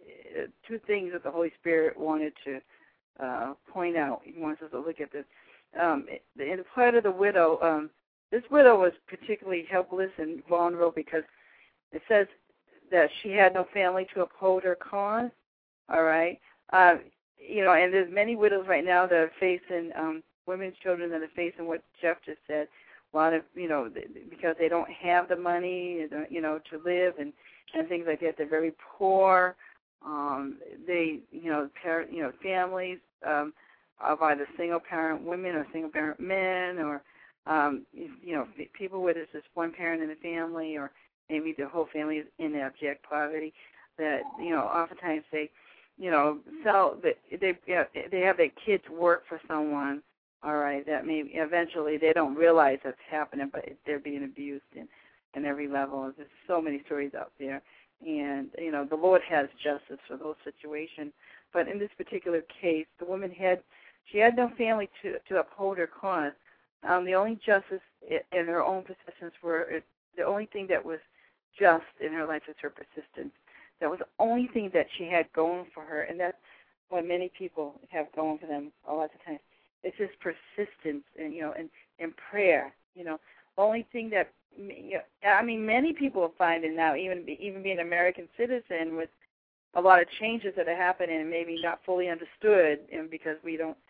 two things that the Holy Spirit wanted to uh, point out. He wants us to look at this. Um, in the plight of the widow, um, this widow was particularly helpless and vulnerable because it says that she had no family to uphold her cause. All right. Uh, You know, and there's many widows right now that are facing, um, women's children that are facing what Jeff just said. A lot of, you know, because they don't have the money, you know, to live and, and things like that. They're very poor. Um, they, you know, parent, you know, families um, of either single-parent women or single-parent men, or, um, you know, people where there's just one parent in the family, or maybe the whole family is in abject poverty. That, you know, oftentimes they, you know, sell that they you know, they have their kids work for someone, all right, that maybe eventually they don't realize that's happening, but they're being abused in, in every level. There's so many stories out there. And, you know, the Lord has justice for those situations. But in this particular case, the woman had, she had no family to, to uphold her cause. Um, the only justice in her own possessions were, the only thing that was just in her life is her persistence. That was the only thing that she had going for her, and that's what many people have going for them a lot of times. It's just persistence, and you know, and, and prayer. You know, the only thing that you know, I mean, many people are finding now, even even being an American citizen, with a lot of changes that are happening and maybe not fully understood, and because we don't,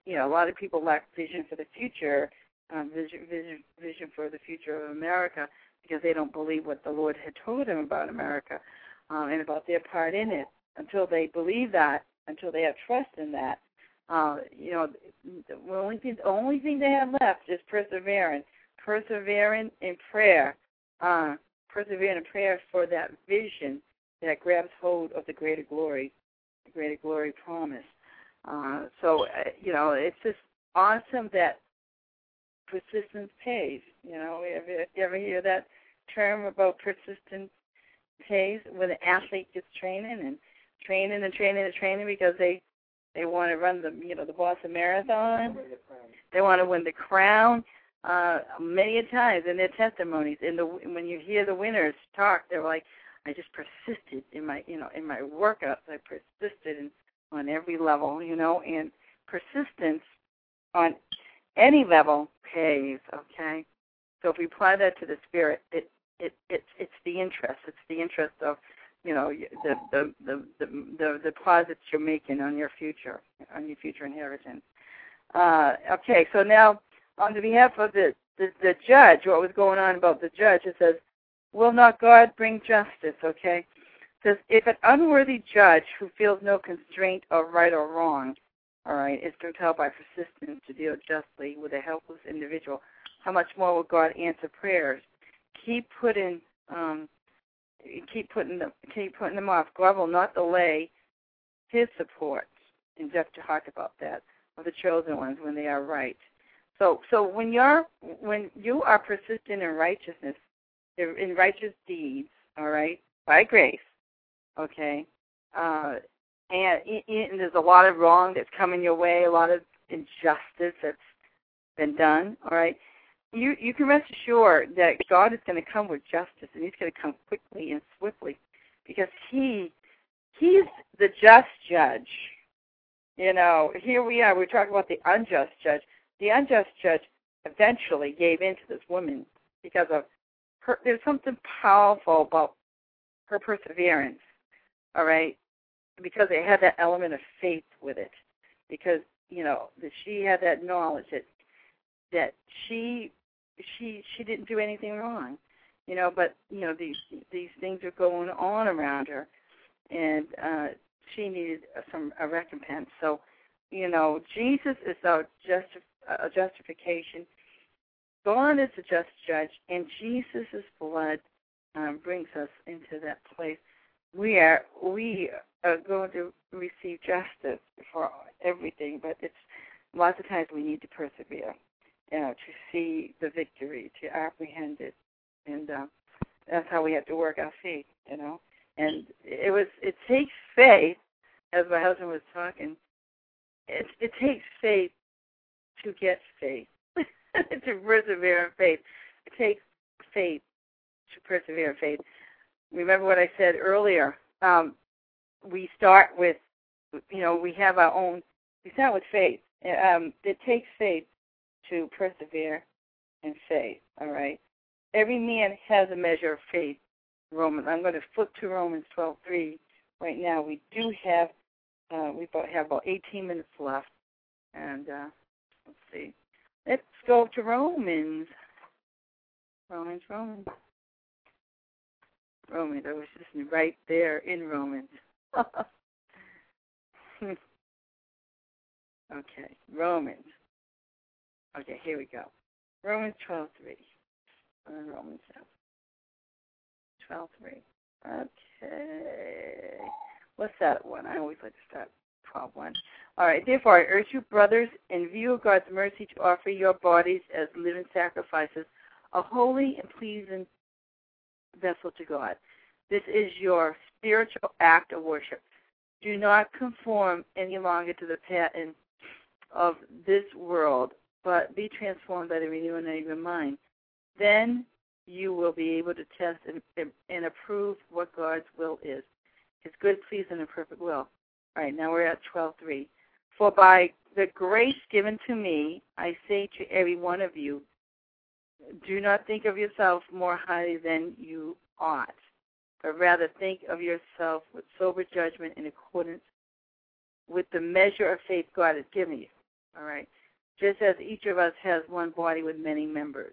you know, a lot of people lack vision for the future, um, vision, vision, vision for the future of America, because they don't believe what the Lord had told them about America um, and about their part in it. Until they believe that, until they have trust in that, uh, you know, the only thing, the only thing they have left is persevering, persevering in prayer, uh, persevering in prayer for that vision that grabs hold of the greater glory, the greater glory promise. Uh, so, uh, you know, it's just awesome that persistence pays. You know, you ever, you ever hear that term about persistence pays, when an athlete gets training and training and training and training because they they want to run the, you know, the Boston Marathon. They want to win the crown. Uh, many a times in their testimonies, in the when you hear the winners talk, they're like, I just persisted in my, you know, in my workouts. I persisted in, on every level, you know, and persistence on any level pays. Okay, so if we apply that to the spirit, it it it's it's the interest. It's the interest of, you know, the the the the, the deposits you're making on your future, on your future inheritance. Uh, okay, so now on the behalf of the, the the judge, what was going on about the judge? It says, "Will not God bring justice?" Okay, it says, if an unworthy judge who feels no constraint of right or wrong, all right, is compelled by persistence to deal justly with a helpless individual, how much more will God answer prayers? Keep putting um, keep putting them keep putting them off. God will not delay His support, and Jeff talked about that, of the chosen ones when they are right. So, so when you're when you are persistent in righteousness, in righteous deeds, all right, by grace, okay, uh, and, and there's a lot of wrong that's coming your way, a lot of injustice that's been done, all right. You you can rest assured that God is going to come with justice, and He's going to come quickly and swiftly, because He He's the just judge. You know, here we are. We're talking about the unjust judge. The unjust judge eventually gave in to this woman because of her. There's something powerful about her perseverance. All right, because it had that element of faith with it, because you know that she had that knowledge that that she. She she didn't do anything wrong, you know. But you know these these things are going on around her, and uh, she needed some a recompense. So, you know, Jesus is our justi- uh, justification. God is the just judge, and Jesus' blood um, brings us into that place. We are we are going to receive justice for everything, but it's lots of times we need to persevere. You know, to see the victory, to apprehend it, and uh, that's how we have to work our faith. You know, and it was it takes faith, as my husband was talking. It it takes faith to get faith, to persevere in faith. It takes faith to persevere in faith. Remember what I said earlier. Um, we start with, you know, we have our own. We start with faith. Um, it takes faith to persevere in faith, all right? Every man has a measure of faith. Romans. I'm going to flip to Romans twelve three right now. We do have, uh, we have about eighteen minutes left, and uh, let's see. Let's go to Romans. Romans, Romans. Romans, I was just right there in Romans. Okay, Romans. Okay, here we go. Romans twelve three. Uh, Romans twelve three. Okay. What's that one? I always like to start twelve one. All right. Therefore, I urge you, brothers, in view of God's mercy, to offer your bodies as living sacrifices, a holy and pleasing vessel to God. This is your spiritual act of worship. Do not conform any longer to the pattern of this world, but be transformed by the renewing of your mind. Then you will be able to test and, and approve what God's will is, His good, pleasing, and perfect will. All right, now we're at twelve three. For by the grace given to me, I say to every one of you, do not think of yourself more highly than you ought, but rather think of yourself with sober judgment in accordance with the measure of faith God has given you. all right? Just as each of us has one body with many members.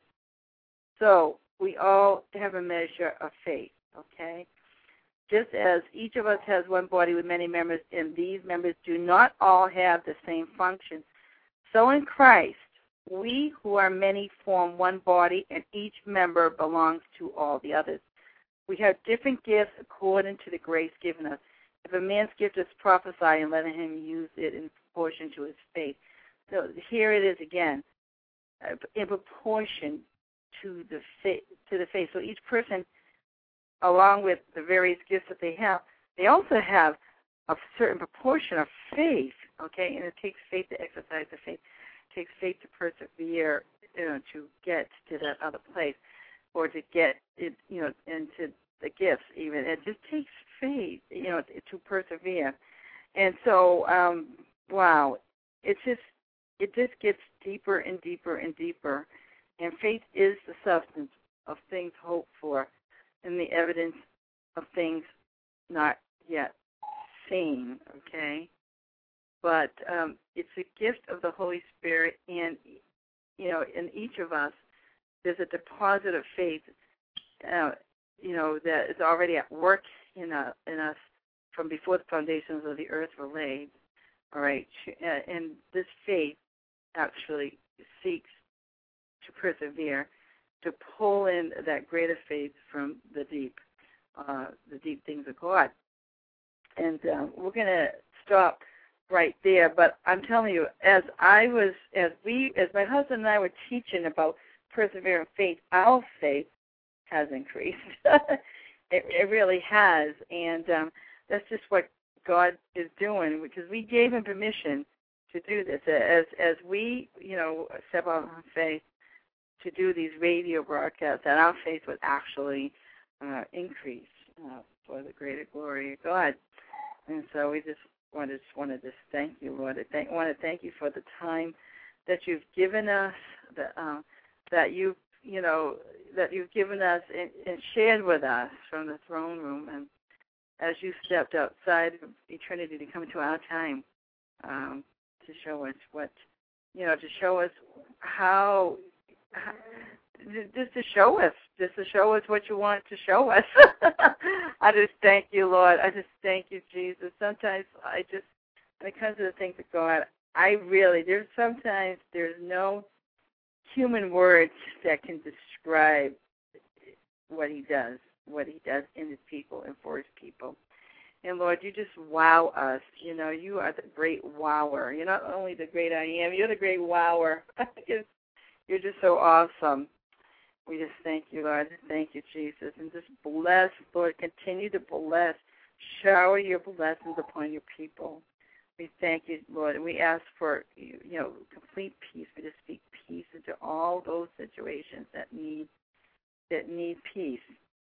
So we all have a measure of faith, okay? Just as each of us has one body with many members, and these members do not all have the same function, so in Christ, we who are many form one body, and each member belongs to all the others. We have different gifts according to the grace given us. If a man's gift is prophesying, let him use it in proportion to his faith. So here it is again, in proportion to the faith. To the faith. So each person, along with the various gifts that they have, they also have a certain proportion of faith, okay? And it takes faith to exercise the faith. It takes faith to persevere, you know, to get to that other place, or to get it, you know, into the gifts even. It just takes faith, you know, to persevere. And so, um, wow, it's just, it just gets deeper and deeper and deeper. And faith is the substance of things hoped for and the evidence of things not yet seen, okay? But um, it's a gift of the Holy Spirit, and, you know, in each of us, there's a deposit of faith, uh, you know, that is already at work in, uh, in us from before the foundations of the earth were laid, all right? And this faith actually seeks to persevere, to pull in that greater faith from the deep, uh, the deep things of God. And um, we're going to stop right there. But I'm telling you, as I was, as we, as my husband and I were teaching about persevering faith, our faith has increased. it, it really has, and um, that's just what God is doing, because we gave Him permission to do this. As as we, you know, step out on faith to do these radio broadcasts, that our faith would actually uh, increase uh, for the greater glory of God. And so we just want to just want to just thank you, Lord. I thank, want to thank you for the time that you've given us, that uh, that you you know that you've given us and, and shared with us from the throne room, and as you stepped outside of eternity to come into our time um, to show us what you know, to show us how. Just to show us, just to show us what you want to show us. I just thank you, Lord. I just thank you, Jesus. Sometimes I just, when it comes to the things of God, I really, there's sometimes there's no human words that can describe what He does, what He does in His people and for His people. And, Lord, you just wow us. You know, you are the great wower. You're not only the great I am, you're the great wower. You're just so awesome. We just thank you, Lord. Thank you, Jesus. And just bless, Lord, continue to bless. Shower your blessings upon your people. We thank you, Lord. And we ask for, you know, complete peace. We just speak peace into all those situations that need that need peace.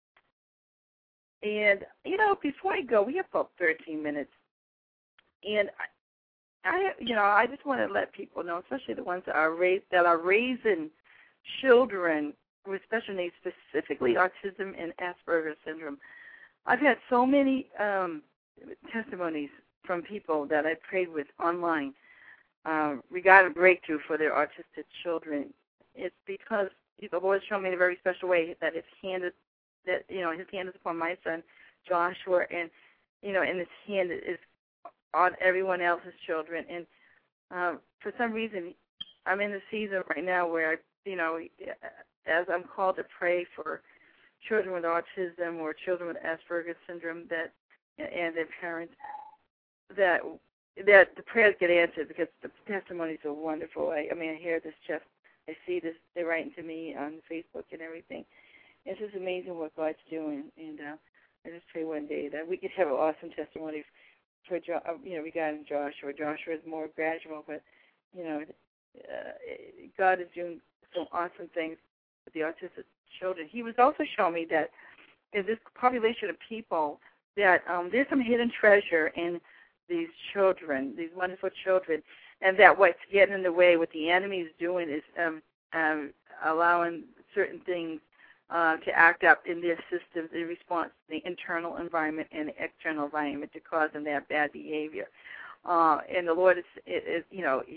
And, you know, before I go, we have about thirteen minutes. And I, I, you know, I just want to let people know, especially the ones that are raised, that are raising children with special needs, specifically autism and Asperger's syndrome. I've had so many um, testimonies from people that I prayed with online uh, regarding breakthrough for their autistic children. It's because the Lord showed me in a very special way that His hand is, that you know, His hand is upon my son Joshua, and you know, and His hand is on everyone else's children. And um, for some reason, I'm in a season right now where, you know, as I'm called to pray for children with autism or children with Asperger's syndrome that and their parents, that that the prayers get answered because the testimonies are wonderful. I, I mean, I hear this just, I see this, they're writing to me on Facebook and everything. It's just amazing what God's doing. And uh, I just pray one day that we could have an awesome testimony for, you know, regarding Joshua. Joshua is more gradual, but, you know, uh, God is doing some awesome things with the autistic children. He was also showing me that in this population of people that um, there's some hidden treasure in these children, these wonderful children, and that what's getting in the way, what the enemy is doing is um, um, allowing certain things Uh, to act up in their systems in response to the internal environment and the external environment to cause them that bad behavior. Uh, and the Lord is, is, you know,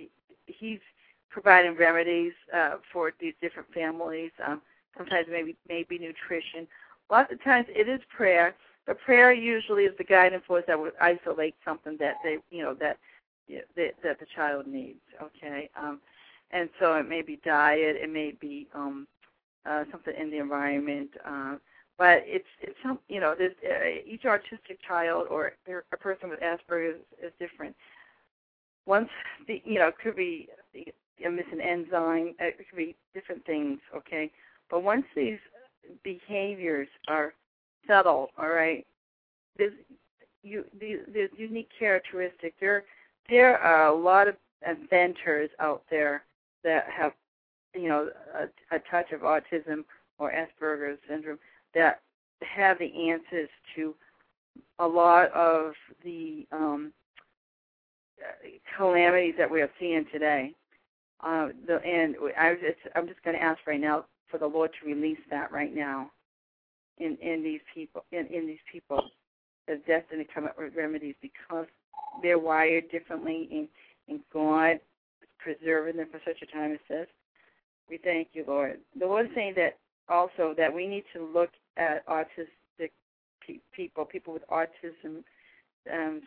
he's providing remedies uh, for these different families. Um, sometimes maybe maybe nutrition. Lots of times it is prayer. But prayer usually is the guiding force that would isolate something that they, you know, that that, that the child needs. Okay, um, and so it may be diet, it may be um, uh, something in the environment, uh, but it's it's some, you know, there's, uh, each autistic child or a person with Asperger's is, is different. Once the, you know, it could be a missing enzyme, it could be different things. Okay, but once these behaviors are settled, all right. There's, you, there's unique characteristics. There, there are a lot of inventors out there that have, you know, a, a touch of autism or Asperger's syndrome that have the answers to a lot of the um, calamities that we are seeing today. Uh, the, and I was just, I'm just going to ask right now for the Lord to release that right now. In, in these people, in, in these people, that's destined to come up with remedies because they're wired differently, and, and God is preserving them for such a time as this. We thank you, Lord. The Lord is saying that also that we need to look at autistic pe- people, people with autism. Um,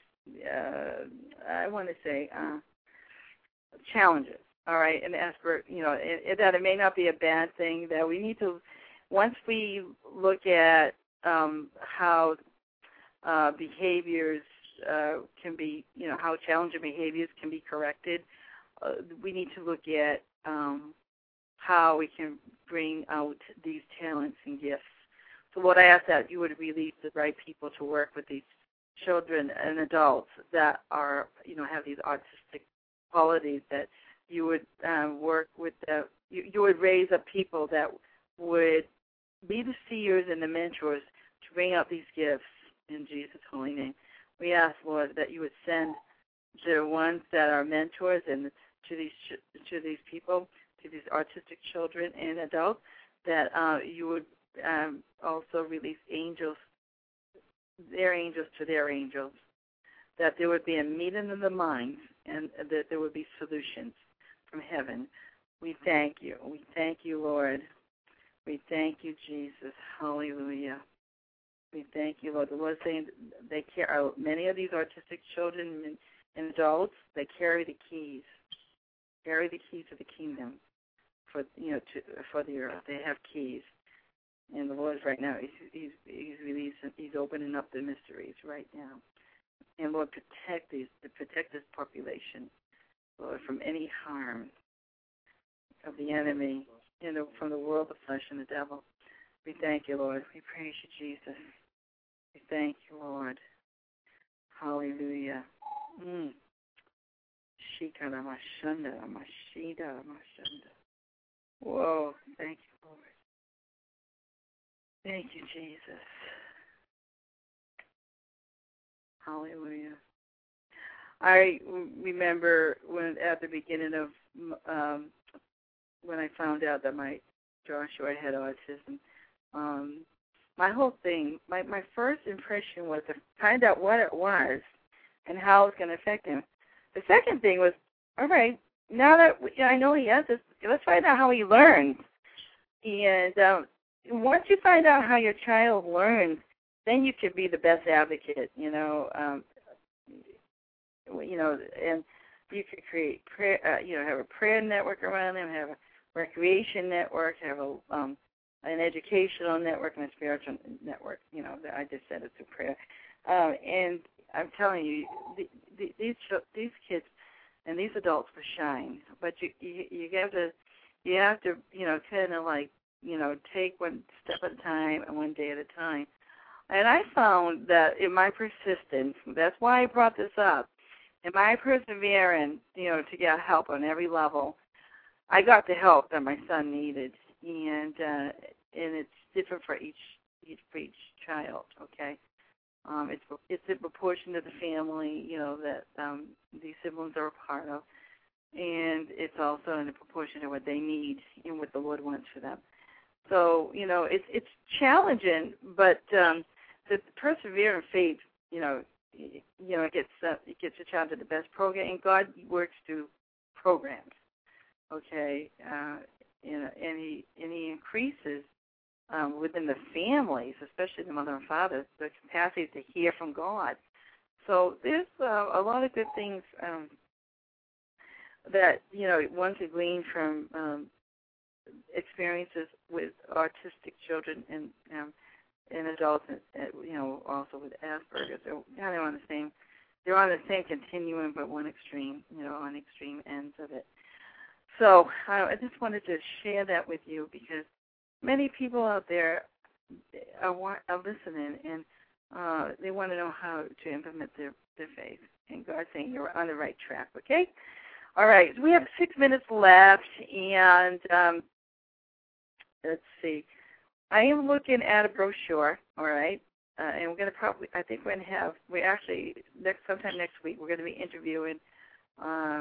uh, I want to say uh, challenges. All right, and as for you know, it, it, that it may not be a bad thing. That we need to. Once we look at um, how uh, behaviors uh, can be, you know, how challenging behaviors can be corrected, uh, we need to look at um, how we can bring out these talents and gifts. So Lord, I ask that you would release the right people to work with these children and adults that are, you know, have these autistic qualities, that you would um, work with, the, you, you would raise up people that would be the seers and the mentors to bring out these gifts in Jesus' holy name. We ask, Lord, that you would send the ones that are mentors and to these to these people, to these autistic children and adults, that uh, you would um, also release angels, their angels to their angels, that there would be a meeting of the minds and that there would be solutions from heaven. We thank you. We thank you, Lord. We thank you, Jesus. Hallelujah. We thank you, Lord. The Lord is saying they carry, many of these autistic children and, and adults, they carry the keys, carry the keys to the kingdom for, you know, to, for the earth. They have keys. And the Lord is right now, he's, he's, he's releasing, he's opening up the mysteries right now. And Lord, protect these, protect this population, Lord, from any harm of the enemy, you know, from the world, the flesh, and the devil. We thank you, Lord. We praise you, Jesus. We thank you, Lord. Hallelujah. Mm. Shikara mashanda, mashida, mashanda. Whoa, thank you, Lord. Thank you, Jesus. Hallelujah. I remember when at the beginning of um, when I found out that my Joshua had autism, um, my whole thing, my, my first impression was to find out what it was and how it was going to affect him. The second thing was, all right, now that we, I know he has this, let's find out how he learns. And um, once you find out how your child learns, then you can be the best advocate, you know, um, you know, and you could create prayer, uh, you know, have a prayer network around them, have a recreation network, have a um, an educational network and a spiritual network. You know, I just said it through prayer. Um, and I'm telling you, the, the, these these kids and these adults will shine, but you you, you have to you have to you know kind of like you know take one step at a time and one day at a time. And I found that in my persistence, that's why I brought this up. In my perseverance, you know, to get help on every level, I got the help that my son needed, and uh, and it's different for each, each for each child. Okay, um, it's it's in proportion to the family, you know, that um, these siblings are a part of, and it's also in the proportion to what they need and what the Lord wants for them. So you know, it's it's challenging, but um, the perseverance faith, you know. You know, it gets uh, it gets a child to the best program, and God works through programs. Okay, uh, you know, and he and he increases um, within the families, especially the mother and father, the capacity to hear from God. So there's uh, a lot of good things um, that you know one could glean from um, experiences with autistic children and um, and adults, and you know also with Asperger's. They're kind of on the same. They're on the same continuum, but one extreme, you know, on extreme ends of it. So uh, I just wanted to share that with you because many people out there are, are listening and uh, they want to know how to implement their, their faith. And God's saying you're on the right track, okay? All right, we have six minutes left, and um, let's see. I am looking at a brochure, all right? Uh, and we're going to probably, I think we're going to have, we actually, next sometime next week, we're going to be interviewing uh,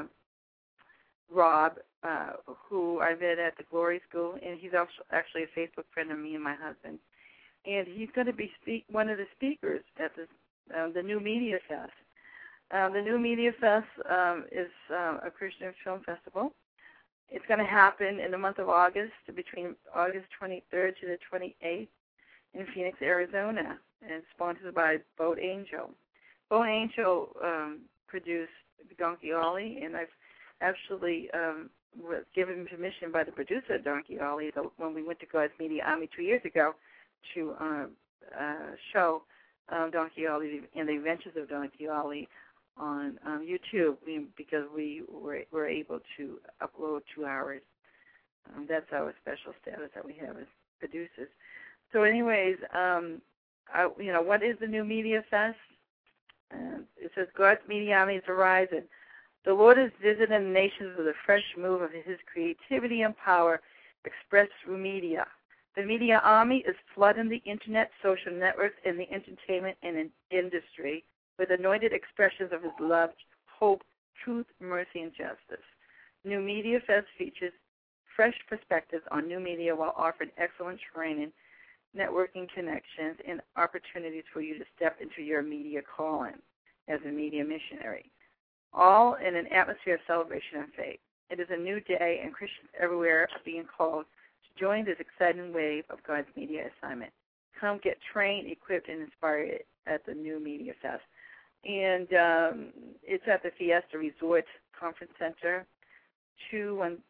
Rob, uh, who I met at the Glory School, and he's also actually a Facebook friend of me and my husband. And he's going to be speak, one of the speakers at this, uh, the New Media Fest. Uh, the New Media Fest um, is uh, a Christian film festival. It's going to happen in the month of August, between August twenty-third to the twenty-eighth in Phoenix, Arizona, and it's sponsored by Boat Angel. Boat Angel um, produced Donkey Ollie, and I've actually um, was given permission by the producer of Donkey Ollie the, when we went to God's Media Army two years ago to uh, uh, show um, Donkey Ollie and the adventures of Donkey Ollie on um, YouTube because we were, were able to upload two hours. Um, that's our special status that we have as producers. So anyways, um, I, you know, what is the New Media Fest? Uh, it says God's Media Army is arising. The Lord is visiting the nations with a fresh move of his creativity and power expressed through media. The media army is flooding the internet, social networks, and the entertainment and in industry with anointed expressions of his love, hope, truth, mercy, and justice. New Media Fest features fresh perspectives on new media while offering excellent training, networking connections, and opportunities for you to step into your media calling as a media missionary, all in an atmosphere of celebration and faith. It is a new day, and Christians everywhere are being called to join this exciting wave of God's media assignment. Come get trained, equipped, and inspired at the New Media Fest. And um, it's at the Fiesta Resort Conference Center, two one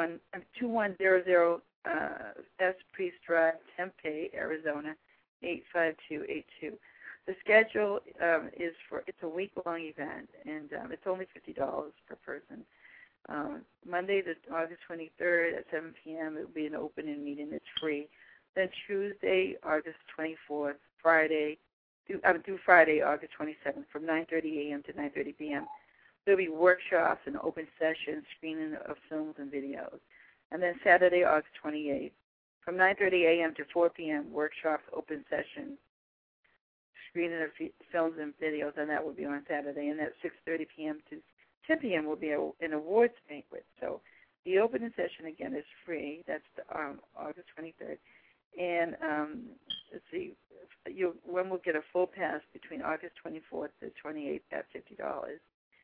zero uh, S. Priest Drive, Tempe, Arizona, eight five two eight two. The schedule um, is for, it's a week-long event, and um, it's only fifty dollars per person. Um, Monday, the August twenty-third at seven p.m., it will be an open-in meeting. It's free. Then Tuesday, August twenty-fourth, Friday, through, uh, through Friday, August twenty-seventh, from nine thirty a.m. to nine thirty p.m. There will be workshops and open sessions, screening of films and videos. And then Saturday, August twenty-eighth, from nine thirty a.m. to four p.m., workshops, open sessions, screening of f- films and videos, and that will be on Saturday. And at six thirty p.m. to ten p.m. will be a, an awards banquet. So the opening session, again, is free. That's the, um, August twenty-third. And um, let's see, you, one will get a full pass between August twenty-fourth to twenty-eighth at fifty dollars.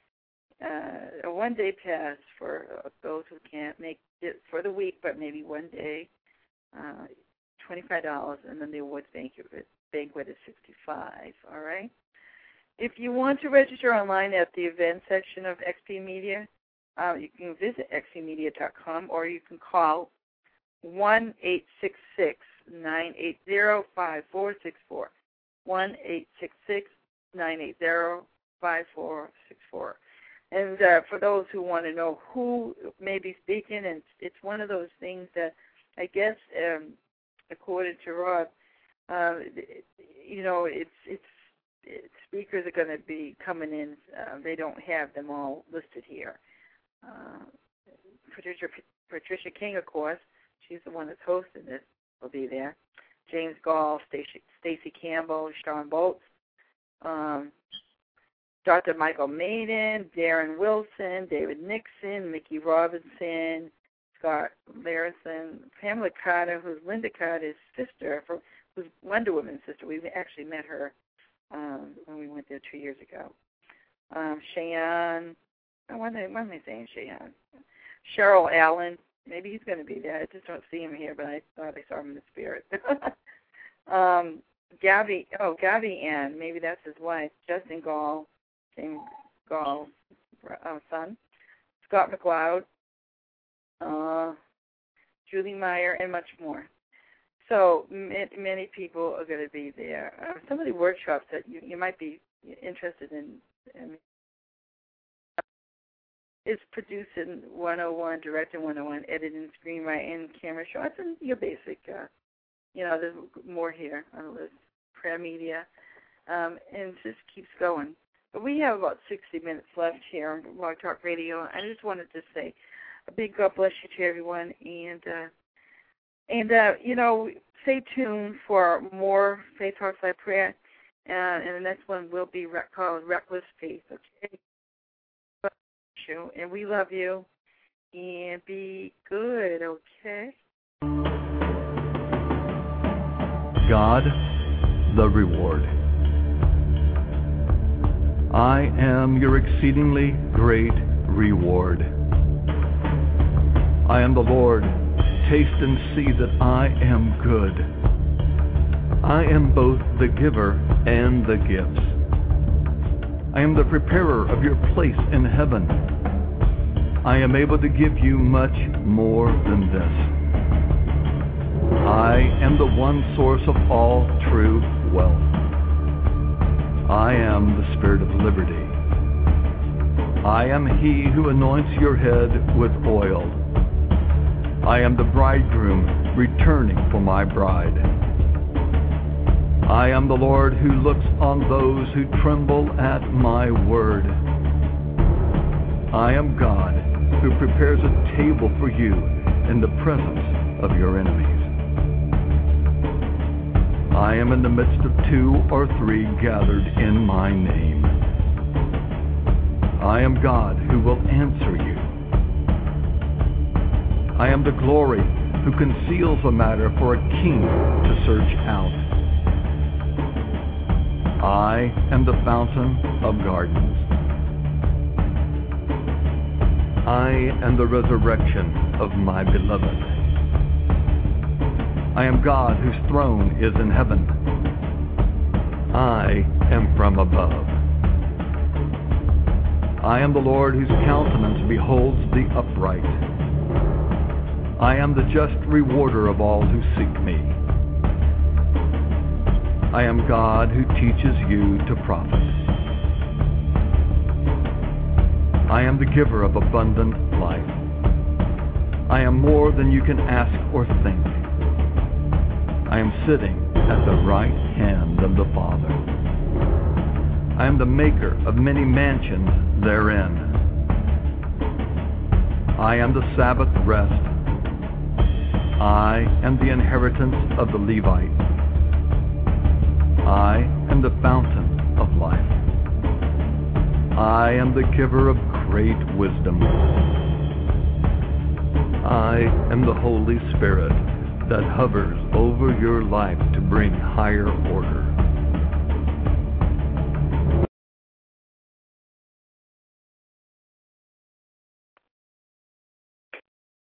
Uh, a one-day pass for uh, those who can't make it for the week, but maybe one day, uh, twenty-five dollars, and then the awards banquet, banquet is sixty-five dollars, all right? If you want to register online at the event section of X P Media, uh, you can visit x p media dot com, or you can call one eight six six, nine eight zero, five four six four, one eight six six, nine eight zero, five four six four. And uh, for those who want to know who may be speaking, and it's one of those things that I guess, um, according to Rob, uh, you know, it's it's. Speakers are going to be coming in. Uh, they don't have them all listed here. Uh, Patricia, Patricia King, of course, she's the one that's hosting this, will be there. James Gall, Stacey, Stacey Campbell, Sean Bolts, um, Doctor Michael Maiden, Darren Wilson, David Nixon, Mickey Robinson, Scott Larison, Pamela Carter, who's Linda Carter's sister, for, who's Wonder Woman's sister. We actually met her Um, when we went there two years ago. Um, Cheyenne, what am I saying, Shayan? Cheryl Allen. Maybe he's going to be there. I just don't see him here, but I thought I saw him in the spirit. um, Gabby, oh, Gabby Ann. Maybe that's his wife. Justin Gall, James Gall, uh, son. Scott McLeod, uh, Julie Meyer, and much more. So many people are going to be there. Uh, some of the workshops that you, you might be interested in, in is producing one oh one, directing one oh one, editing, screenwriting, camera shots, and your basic, uh, you know, there's more here on the list, prayer media, um, and it just keeps going. But we have about sixty minutes left here on Blog Talk Radio. I just wanted to say a big God bless you to everyone, and uh, and uh, you know, stay tuned for more Faith Talks by Prayer, uh, and the next one will be rec- called Reckless Faith. Okay, and we love you, and be good. Okay. God, the reward. I am your exceedingly great reward. I am the Lord. Taste and see that I am good. I am both the giver and the gifts. I am the preparer of your place in heaven. I am able to give you much more than this. I am the one source of all true wealth. I am the Spirit of liberty. I am he who anoints your head with oil. I am the bridegroom returning for my bride. I am the Lord who looks on those who tremble at my word. I am God who prepares a table for you in the presence of your enemies. I am in the midst of two or three gathered in my name. I am God who will answer you. I am the glory who conceals a matter for a king to search out. I am the fountain of gardens. I am the resurrection of my beloved. I am God whose throne is in heaven. I am from above. I am the Lord whose countenance beholds the upright. I am the just rewarder of all who seek me. I am God who teaches you to profit. I am the giver of abundant life. I am more than you can ask or think. I am sitting at the right hand of the Father. I am the maker of many mansions therein. I am the Sabbath rest. I am the inheritance of the Levites. I am the fountain of life. I am the giver of great wisdom. I am the Holy Spirit that hovers over your life to bring higher order.